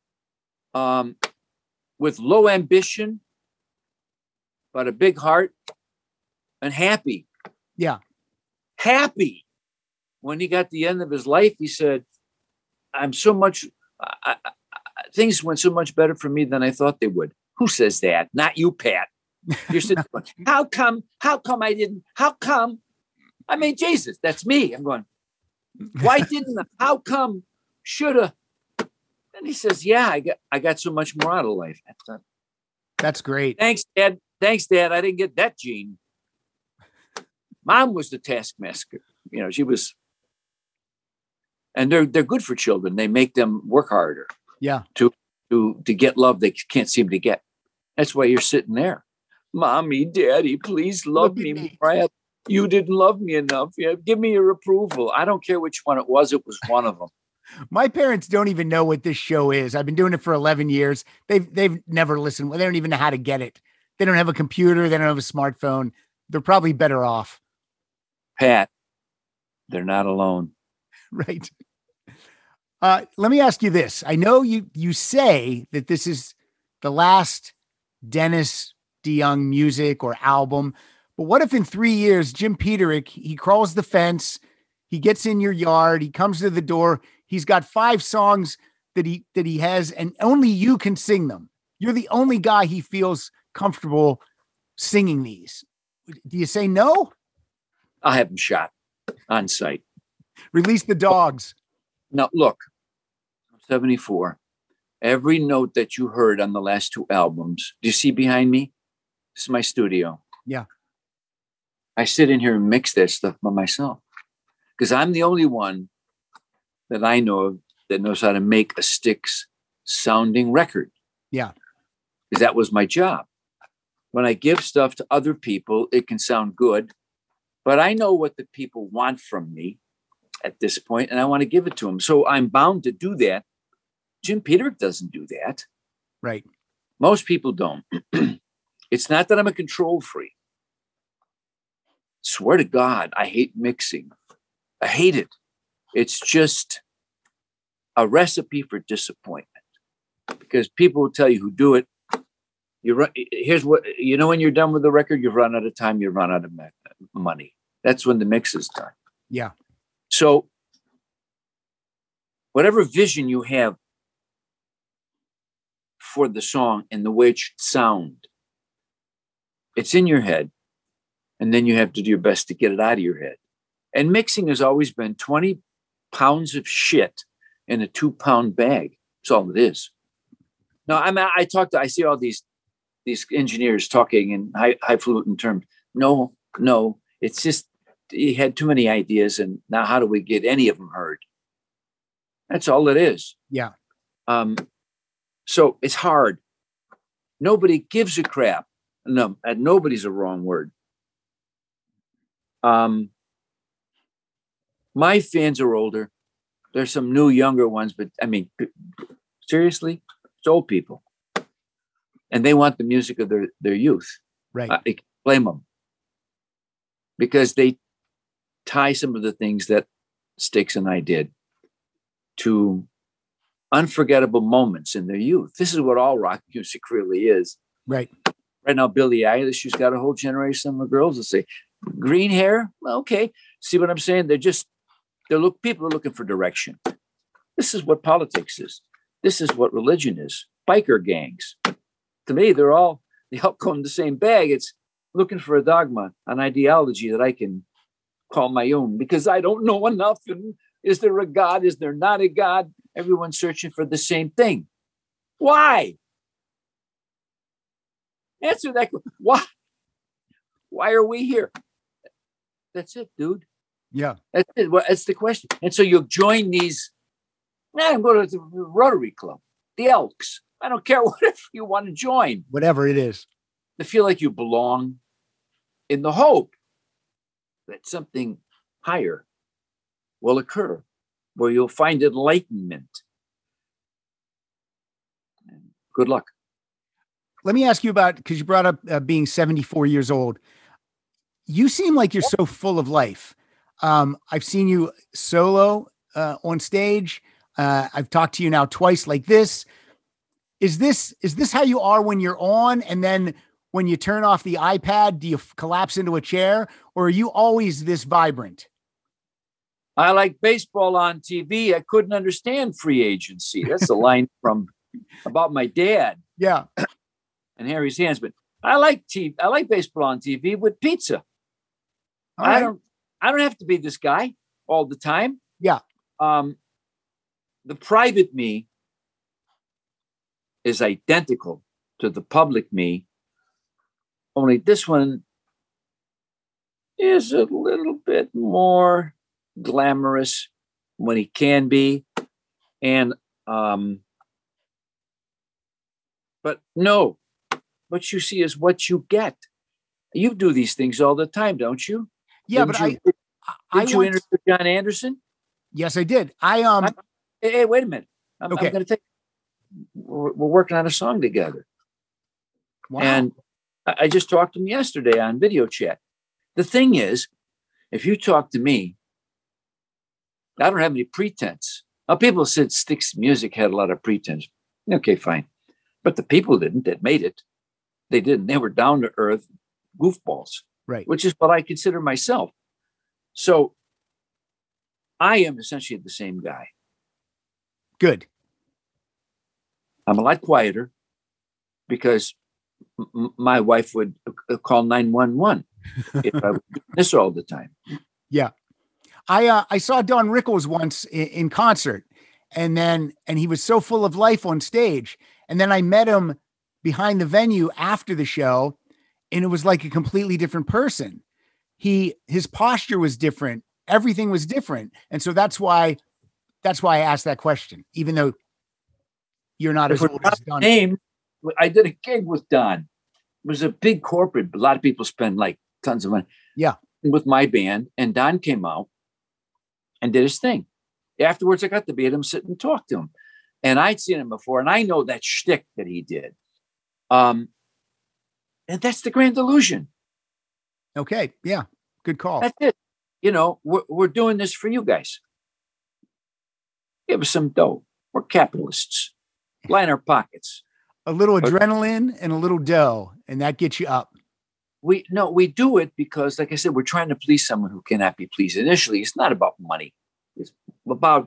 with low ambition, but a big heart, and happy. Yeah. Happy. When he got the end of his life, he said, things went so much better for me than I thought they would. Who says that? Not you, Pat. You're sitting going, how come I didn't? How come? I mean, Jesus, that's me. I'm going, why didn't I? How come? Shoulda. And he says, yeah, I got so much more out of life. That's great. Thanks, Dad. I didn't get that gene. Mom was the taskmaster. She was, and they're good for children. They make them work harder. Yeah. To get love they can't seem to get. That's why you're sitting there. Mommy, Daddy, please love me more. You didn't love me enough. Yeah, give me your approval. I don't care which one it was. It was one of them. My parents don't even know what this show is. I've been doing it for 11 years. They've never listened. They don't even know how to get it. They don't have a computer. They don't have a smartphone. They're probably better off. Pat, they're not alone. Right. Let me ask you this. I know you say that this is the last Dennis DeYoung music or album, but what if in 3 years, Jim Peterick, he crawls the fence, he gets in your yard, he comes to the door, he's got 5 songs that he has, and only you can sing them. You're the only guy he feels comfortable singing these. Do you say no? I'll have him shot on sight. Release the dogs. Now, look, I'm 74. Every note that you heard on the last 2 albums, do you see behind me? This is my studio. Yeah. I sit in here and mix that stuff by myself because I'm the only one that I know of that knows how to make a Styx sounding record. Yeah. Because that was my job. When I give stuff to other people, it can sound good, but I know what the people want from me at this point, and I want to give it to them. So I'm bound to do that. Jim Peterick doesn't do that. Right. Most people don't. It's not that I'm a control freak. Swear to God, I hate mixing. I hate it. It's just a recipe for disappointment because people will tell you who do it. Here's what, when you're done with the record, you've run out of time, you run out of money. That's when the mix is done. Yeah. So whatever vision you have for the song and the way it should sound, it's in your head. And then you have to do your best to get it out of your head. And mixing has always been 20 pounds of shit in a 2-pound bag. That's all it is. Now, I see all these engineers talking in highfalutin terms. No, it's just, he had too many ideas. And now how do we get any of them heard? That's all it is. Yeah. So it's hard. Nobody gives a crap. No, nobody's a wrong word. My fans are older. There's some new, younger ones, but I mean, seriously, it's old people. And they want the music of their youth. Right. I blame them. Because they tie some of the things that Styx and I did to unforgettable moments in their youth. This is what all rock music really is. Right. Right now, Billie Eilish, she's got a whole generation of girls that say, green hair, well, okay. See what I'm saying? People are looking for direction. This is what politics is. This is what religion is. Biker gangs. To me, they all come in the same bag. It's looking for a dogma, an ideology that I can call my own because I don't know enough. And is there a God? Is there not a God? Everyone's searching for the same thing. Why? Answer that. Why? Why are we here? That's it, dude. Yeah. That's it. Well, that's the question. And so you'll join these. I'm going to the Rotary Club, the Elks. I don't care whatever you want to join. Whatever it is. To feel like you belong in the hope that something higher will occur where you'll find enlightenment. Good luck. Let me ask you about, because you brought up being 74 years old. You seem like you're so full of life. I've seen you solo on stage. I've talked to you now twice like this. Is this how you are when you're on? And then when you turn off the iPad, do you collapse into a chair, or are you always this vibrant? I like baseball on TV. I couldn't understand free agency. That's a line from about my dad. Yeah. And Harry's Hands. But I like TV. I like baseball on TV with pizza. I don't have to be this guy all the time. Yeah. The private me is identical to the public me. Only this one is a little bit more glamorous when he can be. And, but no, what you see is what you get. You do these things all the time, don't you? Yeah, Did but you interview John Anderson? Yes, I did. Hey, wait a minute. I'm okay. going to we're working on a song together. Wow. And I just talked to him yesterday on video chat. The thing is, if you talk to me, I don't have any pretense. Now, people said Styx music had a lot of pretense. Okay, fine. But the people didn't that made it. They didn't. They were down to earth goofballs, right? Which is what I consider myself. So I am essentially the same guy. Good. I'm a lot quieter because my wife would call 911 if I was doing this all the time. Yeah. I saw Don Rickles once in concert, and he was so full of life on stage. And then I met him behind the venue after the show, and it was like a completely different person. His posture was different. Everything was different. And so that's why I asked that question, even though you're not as old as Don. I did a gig with Don. It was a big corporate. A lot of people spend like tons of money. Yeah. With my band, and Don came out and did his thing. Afterwards, I got to be at him, sit and talk to him. And I'd seen him before, and I know that shtick that he did. And that's the grand illusion. Okay. Yeah. Good call. That's it. We're doing this for you guys. Give us some dough. We're capitalists. Line our pockets. A little adrenaline and a little dough, and that gets you up. We do it because, like I said, we're trying to please someone who cannot be pleased. Initially, it's not about money. It's about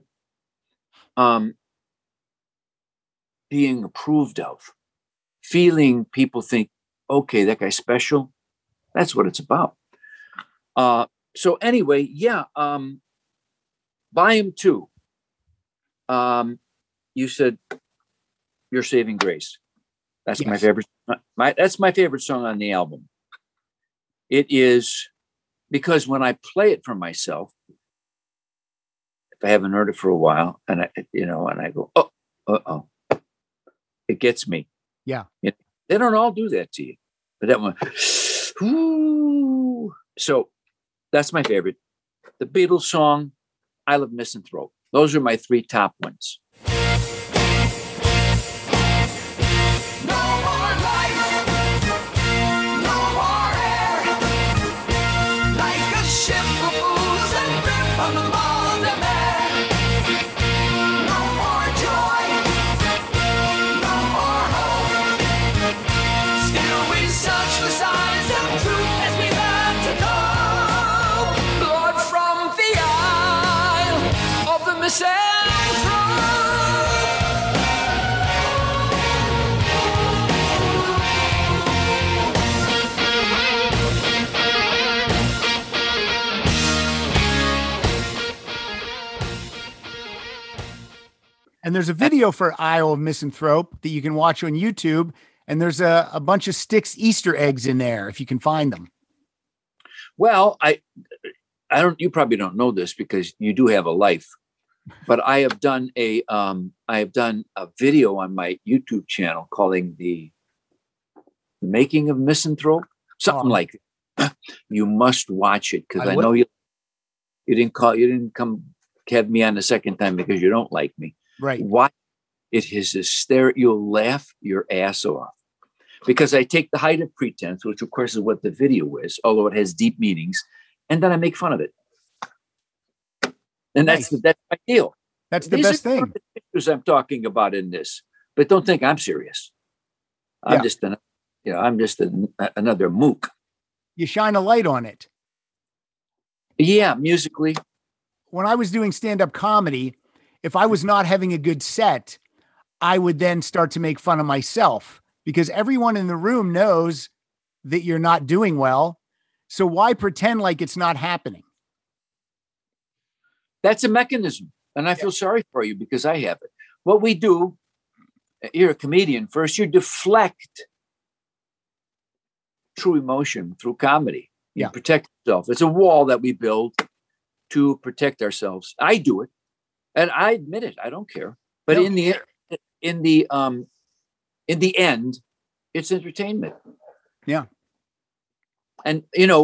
being approved of, feeling people think, okay, that guy's special. That's what it's about. So anyway, yeah. Volume 2. You said Your Saving Grace. That's yes. my favorite. That's my favorite song on the album. It is because when I play it for myself, if I haven't heard it for a while, and I go, oh, it gets me. Yeah. They don't all do that to you, but that one, ooh. So that's my favorite. The Beatles song, I Love Misanthrope. Those are my 3 top ones. And there's a video for Isle of Misanthrope that you can watch on YouTube. And there's a bunch of Styx Easter eggs in there if you can find them. Well, I don't. You probably don't know this because you do have a life, but I have done a video on my YouTube channel calling the Making of Misanthrope, something like that. You must watch it because I know you didn't come have me on the second time because you don't like me. Right. Why? It is hysterical. You'll laugh your ass off because I take the height of pretense, which of course is what the video is, although it has deep meanings, and then I make fun of it. And that's my deal. That's the best thing. The pictures I'm talking about in this, but don't think I'm serious. I'm just another mook. You shine a light on it. Yeah, musically. When I was doing stand-up comedy, if I was not having a good set, I would then start to make fun of myself because everyone in the room knows that you're not doing well. So why pretend like it's not happening? That's a mechanism. And I feel sorry for you because I have it. What we do, you're a comedian first, you deflect true emotion through comedy. You protect yourself. It's a wall that we build to protect ourselves. I do it. And I admit it. I don't care. But in the end, it's entertainment. Yeah. And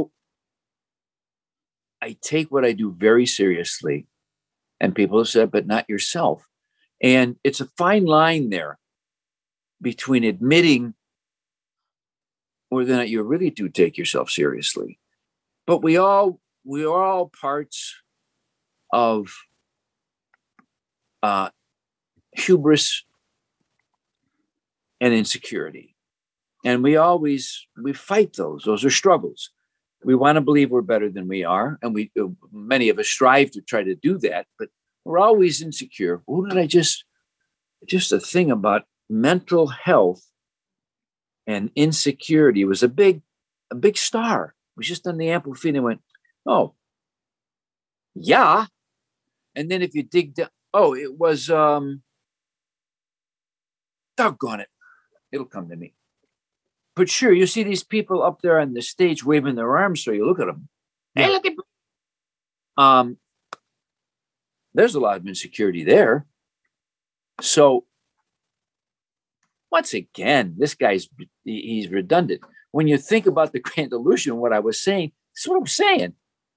I take what I do very seriously. And people have said, but not yourself. And it's a fine line there between admitting whether or not you really do take yourself seriously. But we are all parts of hubris and insecurity. And we fight those. Those are struggles. We want to believe we're better than we are. And many of us strive to try to do that, but we're always insecure. Just a thing about mental health and insecurity. It was a big star. It was just on the Amplified and went, oh, yeah. And then if you dig down, it was, doggone it. It'll come to me. But sure, you see these people up there on the stage waving their arms, so you look at them. Yeah. Hey, look at me. There's a lot of insecurity there. So once again, this guy's he's redundant. When you think about the grand illusion, what I was saying, that's what I'm saying.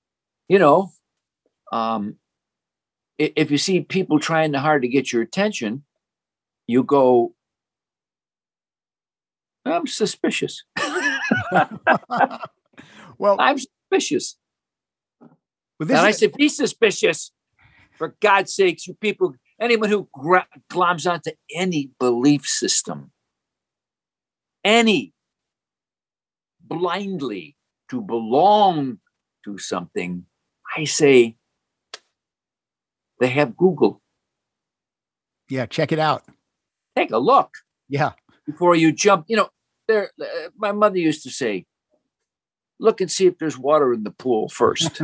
If you see people trying hard to get your attention, you go, I'm suspicious. Well, I'm suspicious. Well, and I said, be suspicious. For God's sakes, you people, anyone who gloms onto any belief system, blindly to belong to something, I say, they have Google. Yeah, check it out. Take a look. Yeah. Before you jump, my mother used to say, look and see if there's water in the pool first.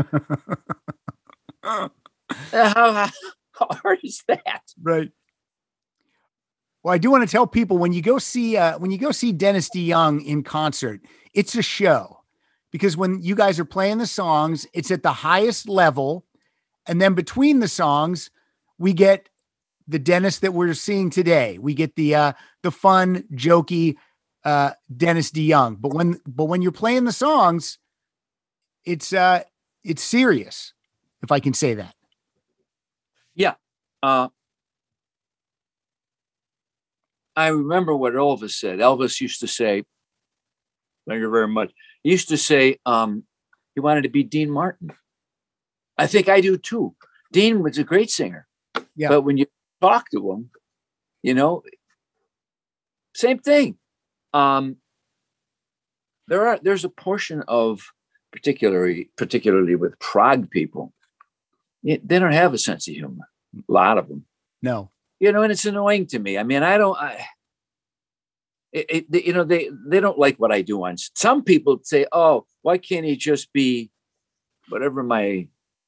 How hard is that? Right. Well, I do want to tell people when you go see Dennis DeYoung in concert, it's a show because when you guys are playing the songs, it's at the highest level And then between the songs, we get the Dennis that we're seeing today. We get the fun, jokey Dennis DeYoung. But when you're playing the songs, it's serious, if I can say that. Yeah. I remember what Elvis said. Elvis used to say, thank you very much. He used to say he wanted to be Dean Martin. I think I do too. Dean was a great singer. Yeah. But when you talk to him, same thing. There's a portion of particularly with prog people, they don't have a sense of humor. A lot of them. No. And it's annoying to me. I mean, they don't like what I do on. Some people say, "Oh, why can't he just be whatever my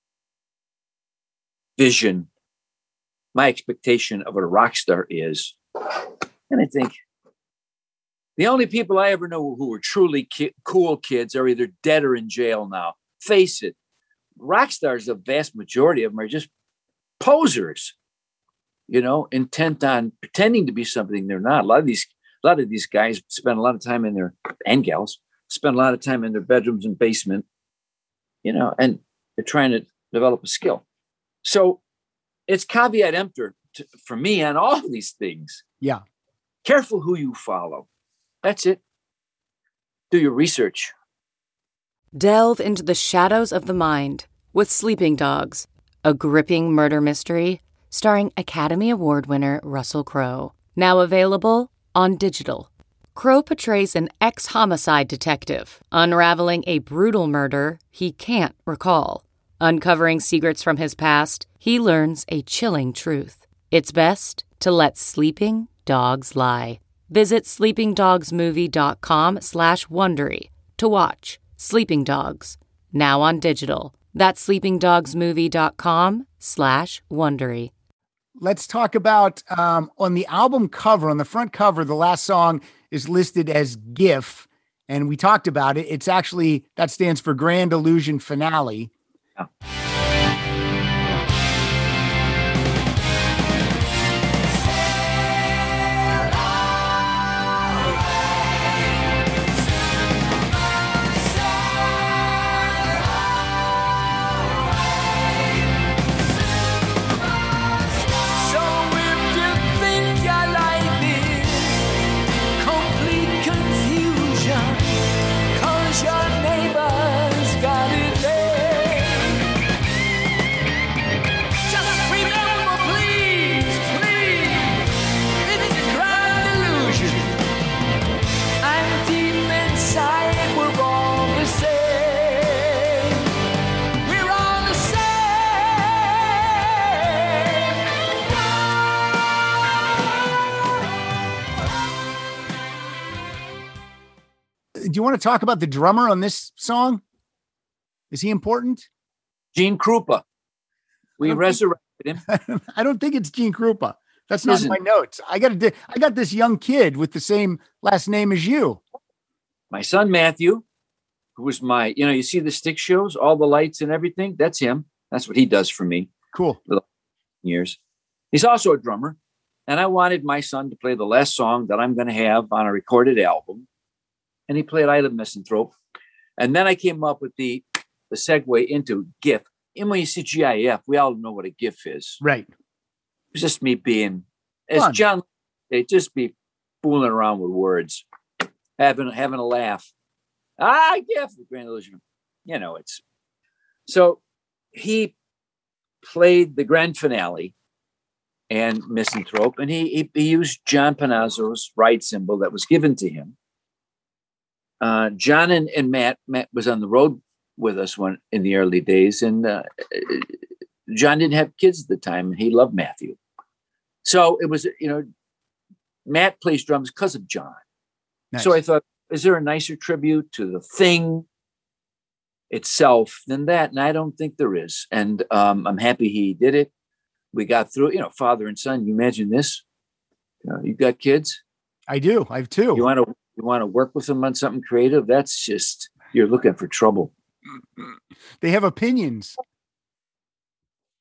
vision, my expectation of what a rock star is?" And I think the only people I ever know who were truly cool kids are either dead or in jail now. Face it, rock stars, the vast majority of them are just posers. Intent on pretending to be something they're not. A lot of these guys spend a lot of time and gals spend a lot of time in their bedrooms and basement, and they're trying to develop a skill. So it's caveat emptor for me on all of these things. Yeah. Careful who you follow. That's it. Do your research. Delve into the shadows of the mind with Sleeping Dogs, a gripping murder mystery starring Academy Award winner Russell Crowe. Now available on digital. Crowe portrays an ex-homicide detective, unraveling a brutal murder he can't recall. Uncovering secrets from his past, he learns a chilling truth. It's best to let sleeping dogs lie. Visit sleepingdogsmovie.com/Wondery to watch Sleeping Dogs, now on digital. That's sleepingdogsmovie.com/Wondery. Let's talk about on the album cover, on the front cover, the last song is listed as GIF, and we talked about it. It's actually, that stands for Grand Illusion Finale. Yeah. Do you want to talk about the drummer on this song? Is he important? Gene Krupa. We resurrected him. I don't think it's Gene Krupa. That's not in my notes. I got this young kid with the same last name as you. My son, Matthew, who was you see the stick shows, all the lights and everything. That's him. That's what he does for me. Cool. For years. He's also a drummer. And I wanted my son to play the last song that I'm going to have on a recorded album. And he played Isla Misanthrope. And then I came up with the segue into GIF. And when you see GIF, we all know what a GIF is. Right. It's just me being, as fun. John, they just be fooling around with words, having a laugh. GIF, the Grand Illusion. It's. So he played the grand finale and Misanthrope, and he used John Panazzo's ride cymbal that was given to him. John and Matt was on the road with us in the early days, and John didn't have kids at the time, and he loved Matthew. So it was, Matt plays drums because of John. Nice. So I thought, is there a nicer tribute to the thing itself than that? And I don't think there is. And I'm happy he did it. We got through, father and son. You imagine this? You got kids? I do. I have two. You want to work with them on something creative? That's just, you're looking for trouble. They have opinions.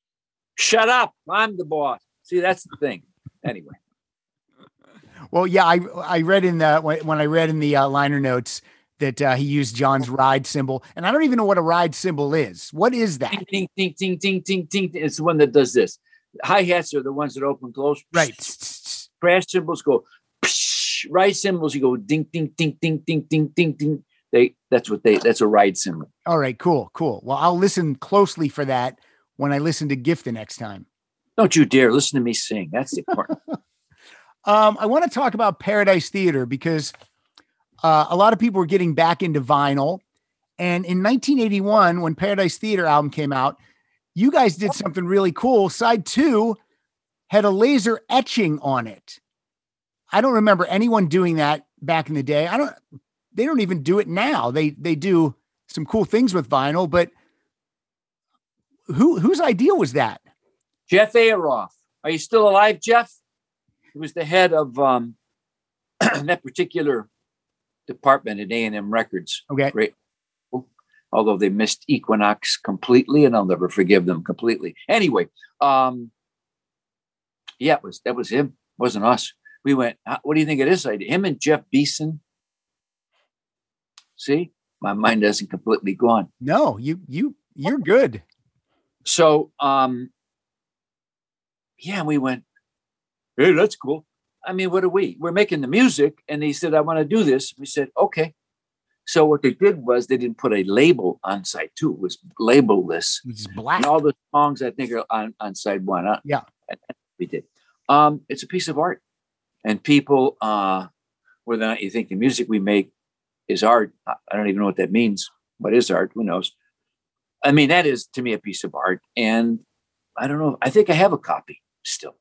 Shut up. I'm the boss. See, that's the thing. Anyway. Well, yeah, I read in the when I read in the liner notes that he used John's ride cymbal, and I don't even know what a ride cymbal is. What is that? Ting, ting, ting, ting, ting, ting. It's the one that does this. Hi-hats are the ones that open close. Right. Crash cymbals go. Ride cymbals, you go ding, ding, ding, ding, ding, ding, ding, ding. That's a ride cymbal. All right, cool. Well, I'll listen closely for that when I listen to Gift the next time. Don't you dare listen to me sing. That's important. I want to talk about Paradise Theater because a lot of people were getting back into vinyl. And in 1981, when Paradise Theater album came out, you guys did something really cool. Side 2 had a laser etching on it. I don't remember anyone doing that back in the day. They don't even do it now. They do some cool things with vinyl, but whose idea was that? Jeff Ayeroff. Are you still alive, Jeff? He was the head of that particular department at A&M Records. Okay. Great. Although they missed Equinox completely, and I'll never forgive them completely. Anyway, that was him. It wasn't us. We went, what do you think it is? Him and Jeff Beeson. See, my mind hasn't completely gone. No, you're good. So, we went, hey, that's cool. I mean, what are we? We're making the music. And he said, I want to do this. We said, okay. So what they did was they didn't put a label on side 2. It was labelless. It's black. And all the songs I think are on side 1. Yeah. We did. It's a piece of art. And people, whether or not you think the music we make is art, I don't even know what that means. What is art? Who knows? I mean, that is to me a piece of art. And I don't know. I think I have a copy still.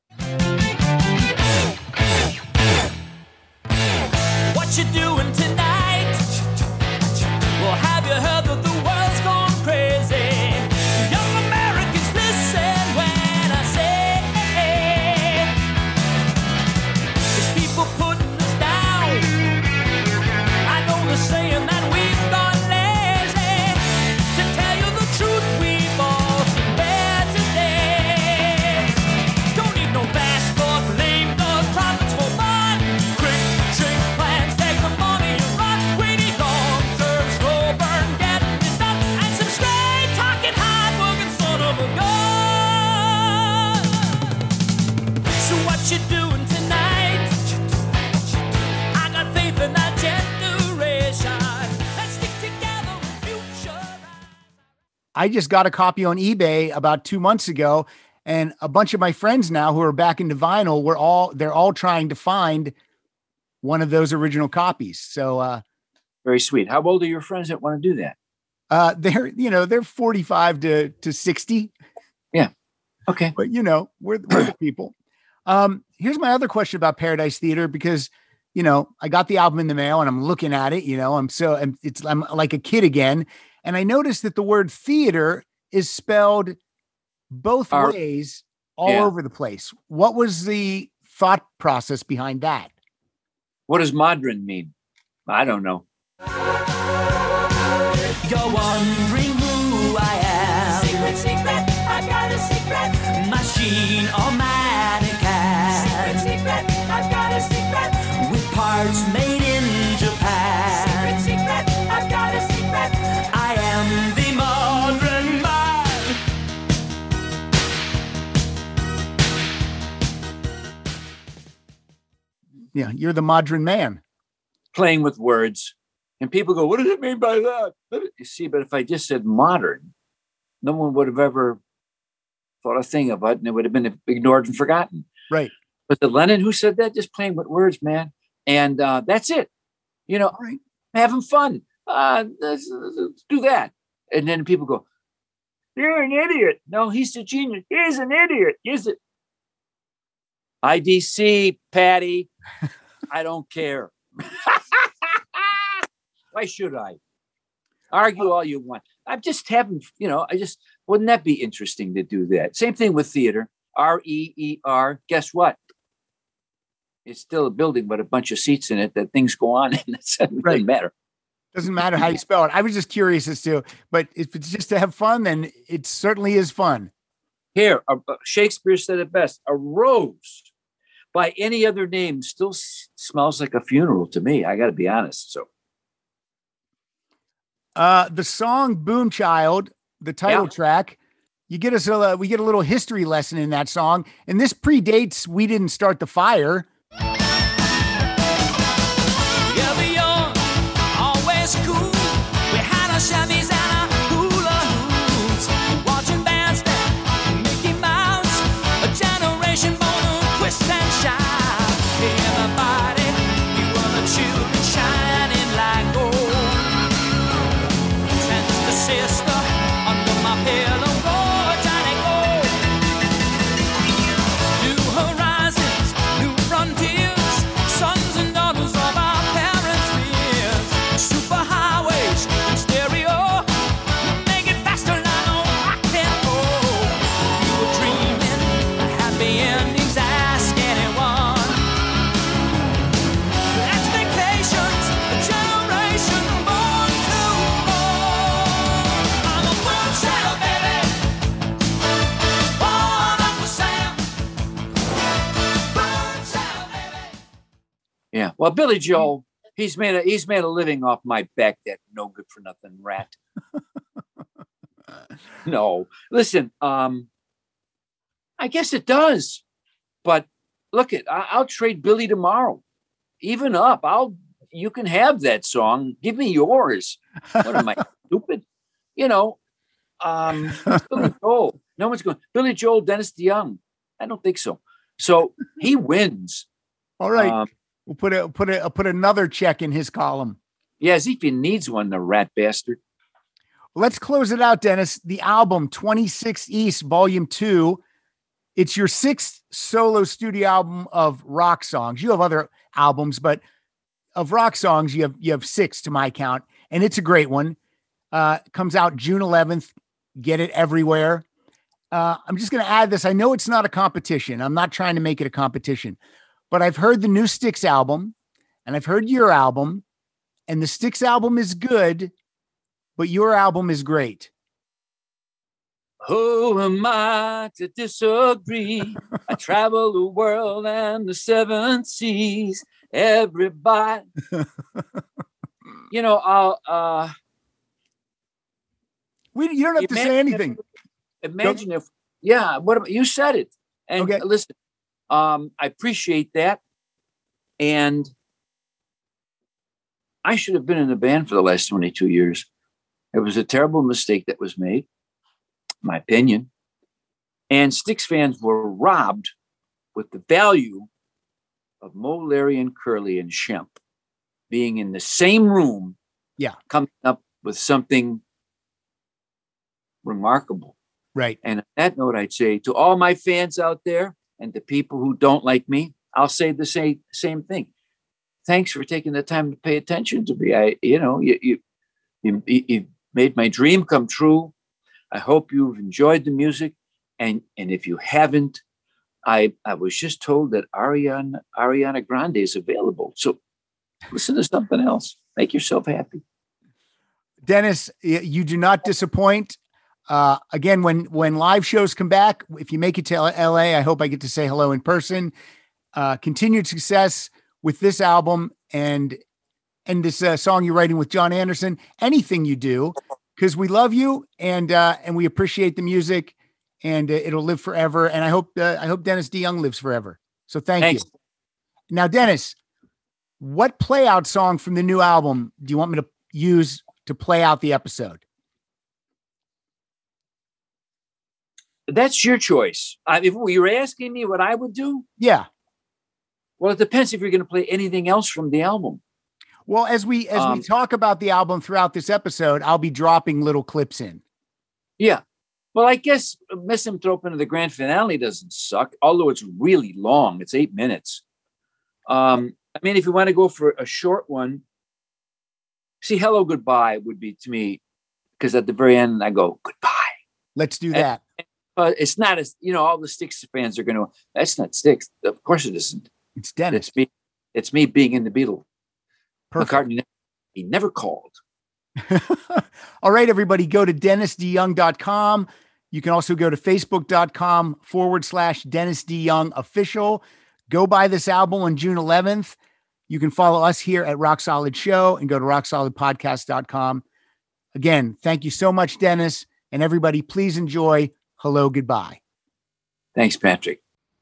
What you doing tonight? Well, have you heard that the world's gone crazy? Young Americans, listen when I say there's people putting us down. I know they're saying that we've gone lazy. To tell you the truth, we've all seen better days. Don't need no passport, leave no profits for fun. Quick trick plans, take the money and run. We need long-term, slow burn, getting it done. And some straight talking, hard-working son of a gun. So what you doing tonight? I got faith in that generation. Let's stick together in future. I just got a copy on eBay about 2 months ago, and a bunch of my friends now who are back into vinyl, they're all trying to find one of those original copies. So Very sweet. How old are your friends that want to do that? they're 45 to 60, Okay. but we're the people. Here's my other question about Paradise Theater, because I got the album in the mail and I'm looking at it, I'm like a kid again. And I noticed that the word theater is spelled both ways all over the place. What was the thought process behind that? What does modern mean? I don't know. You're wondering who I am. Secret, secret, I got a secret. Machine or mannequin. Secret, secret, I've got a secret. With parts made in Japan. Secret, secret, I've got a secret. I am the modern man. Yeah, you're the modern man. Playing with words. And people go, what does it mean by that? You see, but if I just said modern, no one would have ever thought a thing of it, and it would have been ignored and forgotten. Right. But the Lennon who said that, just playing with words, man. And that's it. Right. Having fun. Let's do that. And then people go, you're an idiot. No, he's a genius. He's an idiot. Is it? IDC, Patty. I don't care. Why should I? Argue all you want. I'm just having, wouldn't that be interesting to do that? Same thing with theater. REER. Guess what? It's still a building, but a bunch of seats in it that things go on and it doesn't matter. Doesn't matter how you spell it. I was just curious but if it's just to have fun, then it certainly is fun. Here, Shakespeare said it best: a rose by any other name still smells like a funeral to me. I got to be honest. So, the song "Boom Child," the title track, we get a little history lesson in that song, and this predates "We Didn't Start the Fire." Yeah. Well, Billy Joel, he's made a living off my back, that no good for nothing rat. No. Listen, I guess it does. But look I'll trade Billy tomorrow. Even up. You can have that song. Give me yours. What am I, stupid? You know, Billy Joel. No one's going, Billy Joel, Dennis DeYoung. I don't think so. So he wins. All right. We'll put another check in his column. Yeah, as if he needs one, the rat bastard. Let's close it out, Dennis. The album 26 East, Volume 2. It's your 6th solo studio album of rock songs. You have other albums, but of rock songs, you have 6 to my count, and it's a great one. Comes out June 11th. Get it everywhere. I'm just going to add this. I know it's not a competition. I'm not trying to make it a competition. But I've heard the new Styx album, and I've heard your album, and the Styx album is good, but your album is great. Who am I to disagree? I travel the world and the 7 seas. Everybody, you know, you don't have to say anything. Imagine if, yeah, what about, you said it. And okay. Listen, I appreciate that. And I should have been in the band for the last 22 years. It was a terrible mistake that was made, my opinion. And Styx fans were robbed with the value of Mo, Larry, and Curly and Shemp being in the same room, coming up with something remarkable. Right. And on that note, I'd say to all my fans out there and to people who don't like me, I'll say the same thing. Thanks for taking the time to pay attention to me. You made my dream come true. I hope you've enjoyed the music. And if you haven't, I was just told that Ariana Grande is available. So listen to something else. Make yourself happy. Dennis, you do not disappoint. Again, when live shows come back, if you make it to LA, I hope I get to say hello in person. Continued success with this album and this song you're writing with John Anderson. Anything you do, because we love you and we appreciate the music, and it'll live forever. And I hope Dennis DeYoung lives forever. So thanks. You. Now, Dennis, what play out song from the new album do you want me to use to play out the episode? That's your choice. If you were asking me what I would do, yeah. Well, it depends if you're going to play anything else from the album. Well, as we talk about the album throughout this episode, I'll be dropping little clips in. Yeah. Well, I guess Misanthrope into the grand finale doesn't suck, although it's really long. It's 8 minutes. I mean, if you want to go for a short one, see, Hello, Goodbye would be to me, because at the very end, I go, goodbye. Let's do that. It's not as, all the Styx fans are going to, that's not Styx. Of course it isn't. It's Dennis. It's me being in the Beatles. Perfect. McCartney, he never called. All right, everybody, go to DennisDeYoung.com. You can also go to facebook.com/Dennis D. Young official. Go buy this album on June 11th. You can follow us here at Rock Solid Show and go to rocksolidpodcast.com. Again, thank you so much, Dennis. And everybody, please enjoy Hello, Goodbye. Thanks, Patrick.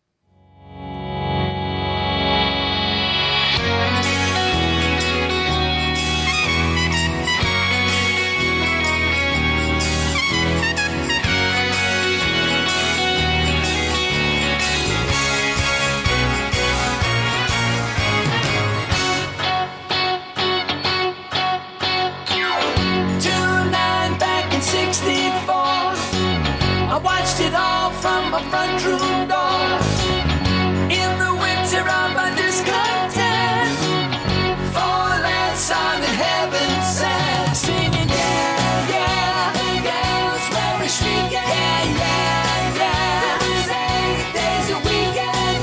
Front room door in the winter of my discontent, fall as on in heaven sent, singing yeah, yeah, girls, Mary Street, yeah, yeah, yeah, there's 8 days a weekend,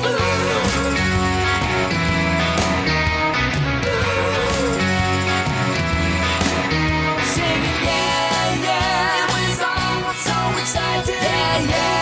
singing yeah, yeah, it was all so exciting, yeah, yeah.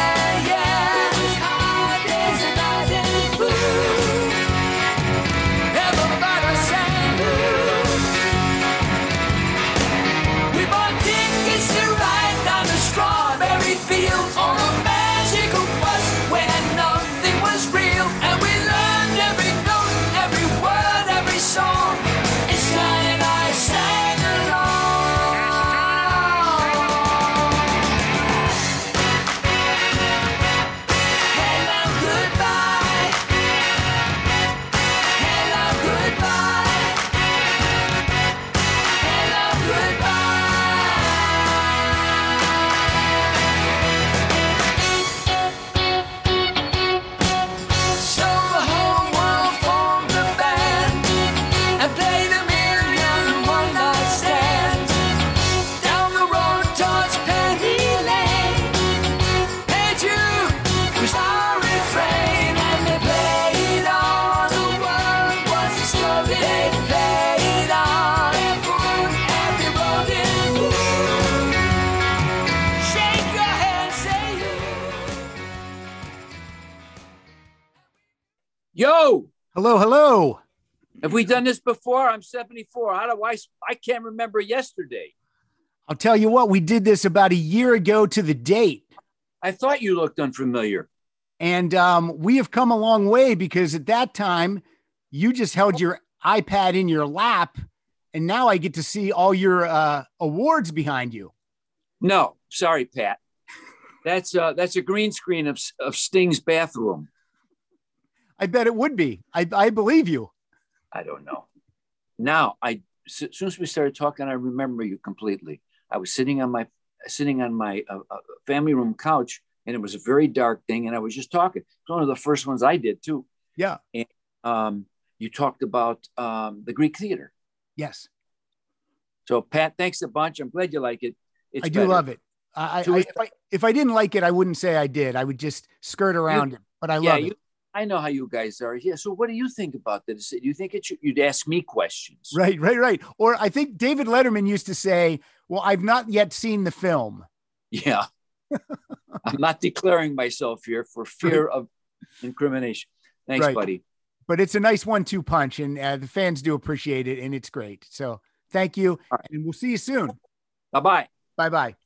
Yo! Hello, hello. Have we done this before? I'm 74. I can't remember yesterday. I'll tell you what, we did this about a year ago to the date. I thought you looked unfamiliar. And we have come a long way because at that time, you just held your iPad in your lap. And now I get to see all your awards behind you. No, sorry, Pat. That's a green screen of Sting's bathroom. I bet it would be. I believe you. I don't know. Now, as soon as we started talking, I remember you completely. I was sitting on my family room couch, and it was a very dark thing, and I was just talking. It's one of the first ones I did too. Yeah. And you talked about the Greek theater. Yes. So, Pat, thanks a bunch. I'm glad you like it. I do love it. If I didn't like it, I wouldn't say I did. I would just skirt around it. But I love it. I know how you guys are. Yeah. So what do you think about this? Do you think you'd ask me questions? Right. Or I think David Letterman used to say, well, I've not yet seen the film. Yeah. I'm not declaring myself here for fear of incrimination. Thanks, buddy. But it's a nice 1-2 punch, and the fans do appreciate it, and it's great. So thank you. Right. And we'll see you soon. Bye-bye. Bye-bye.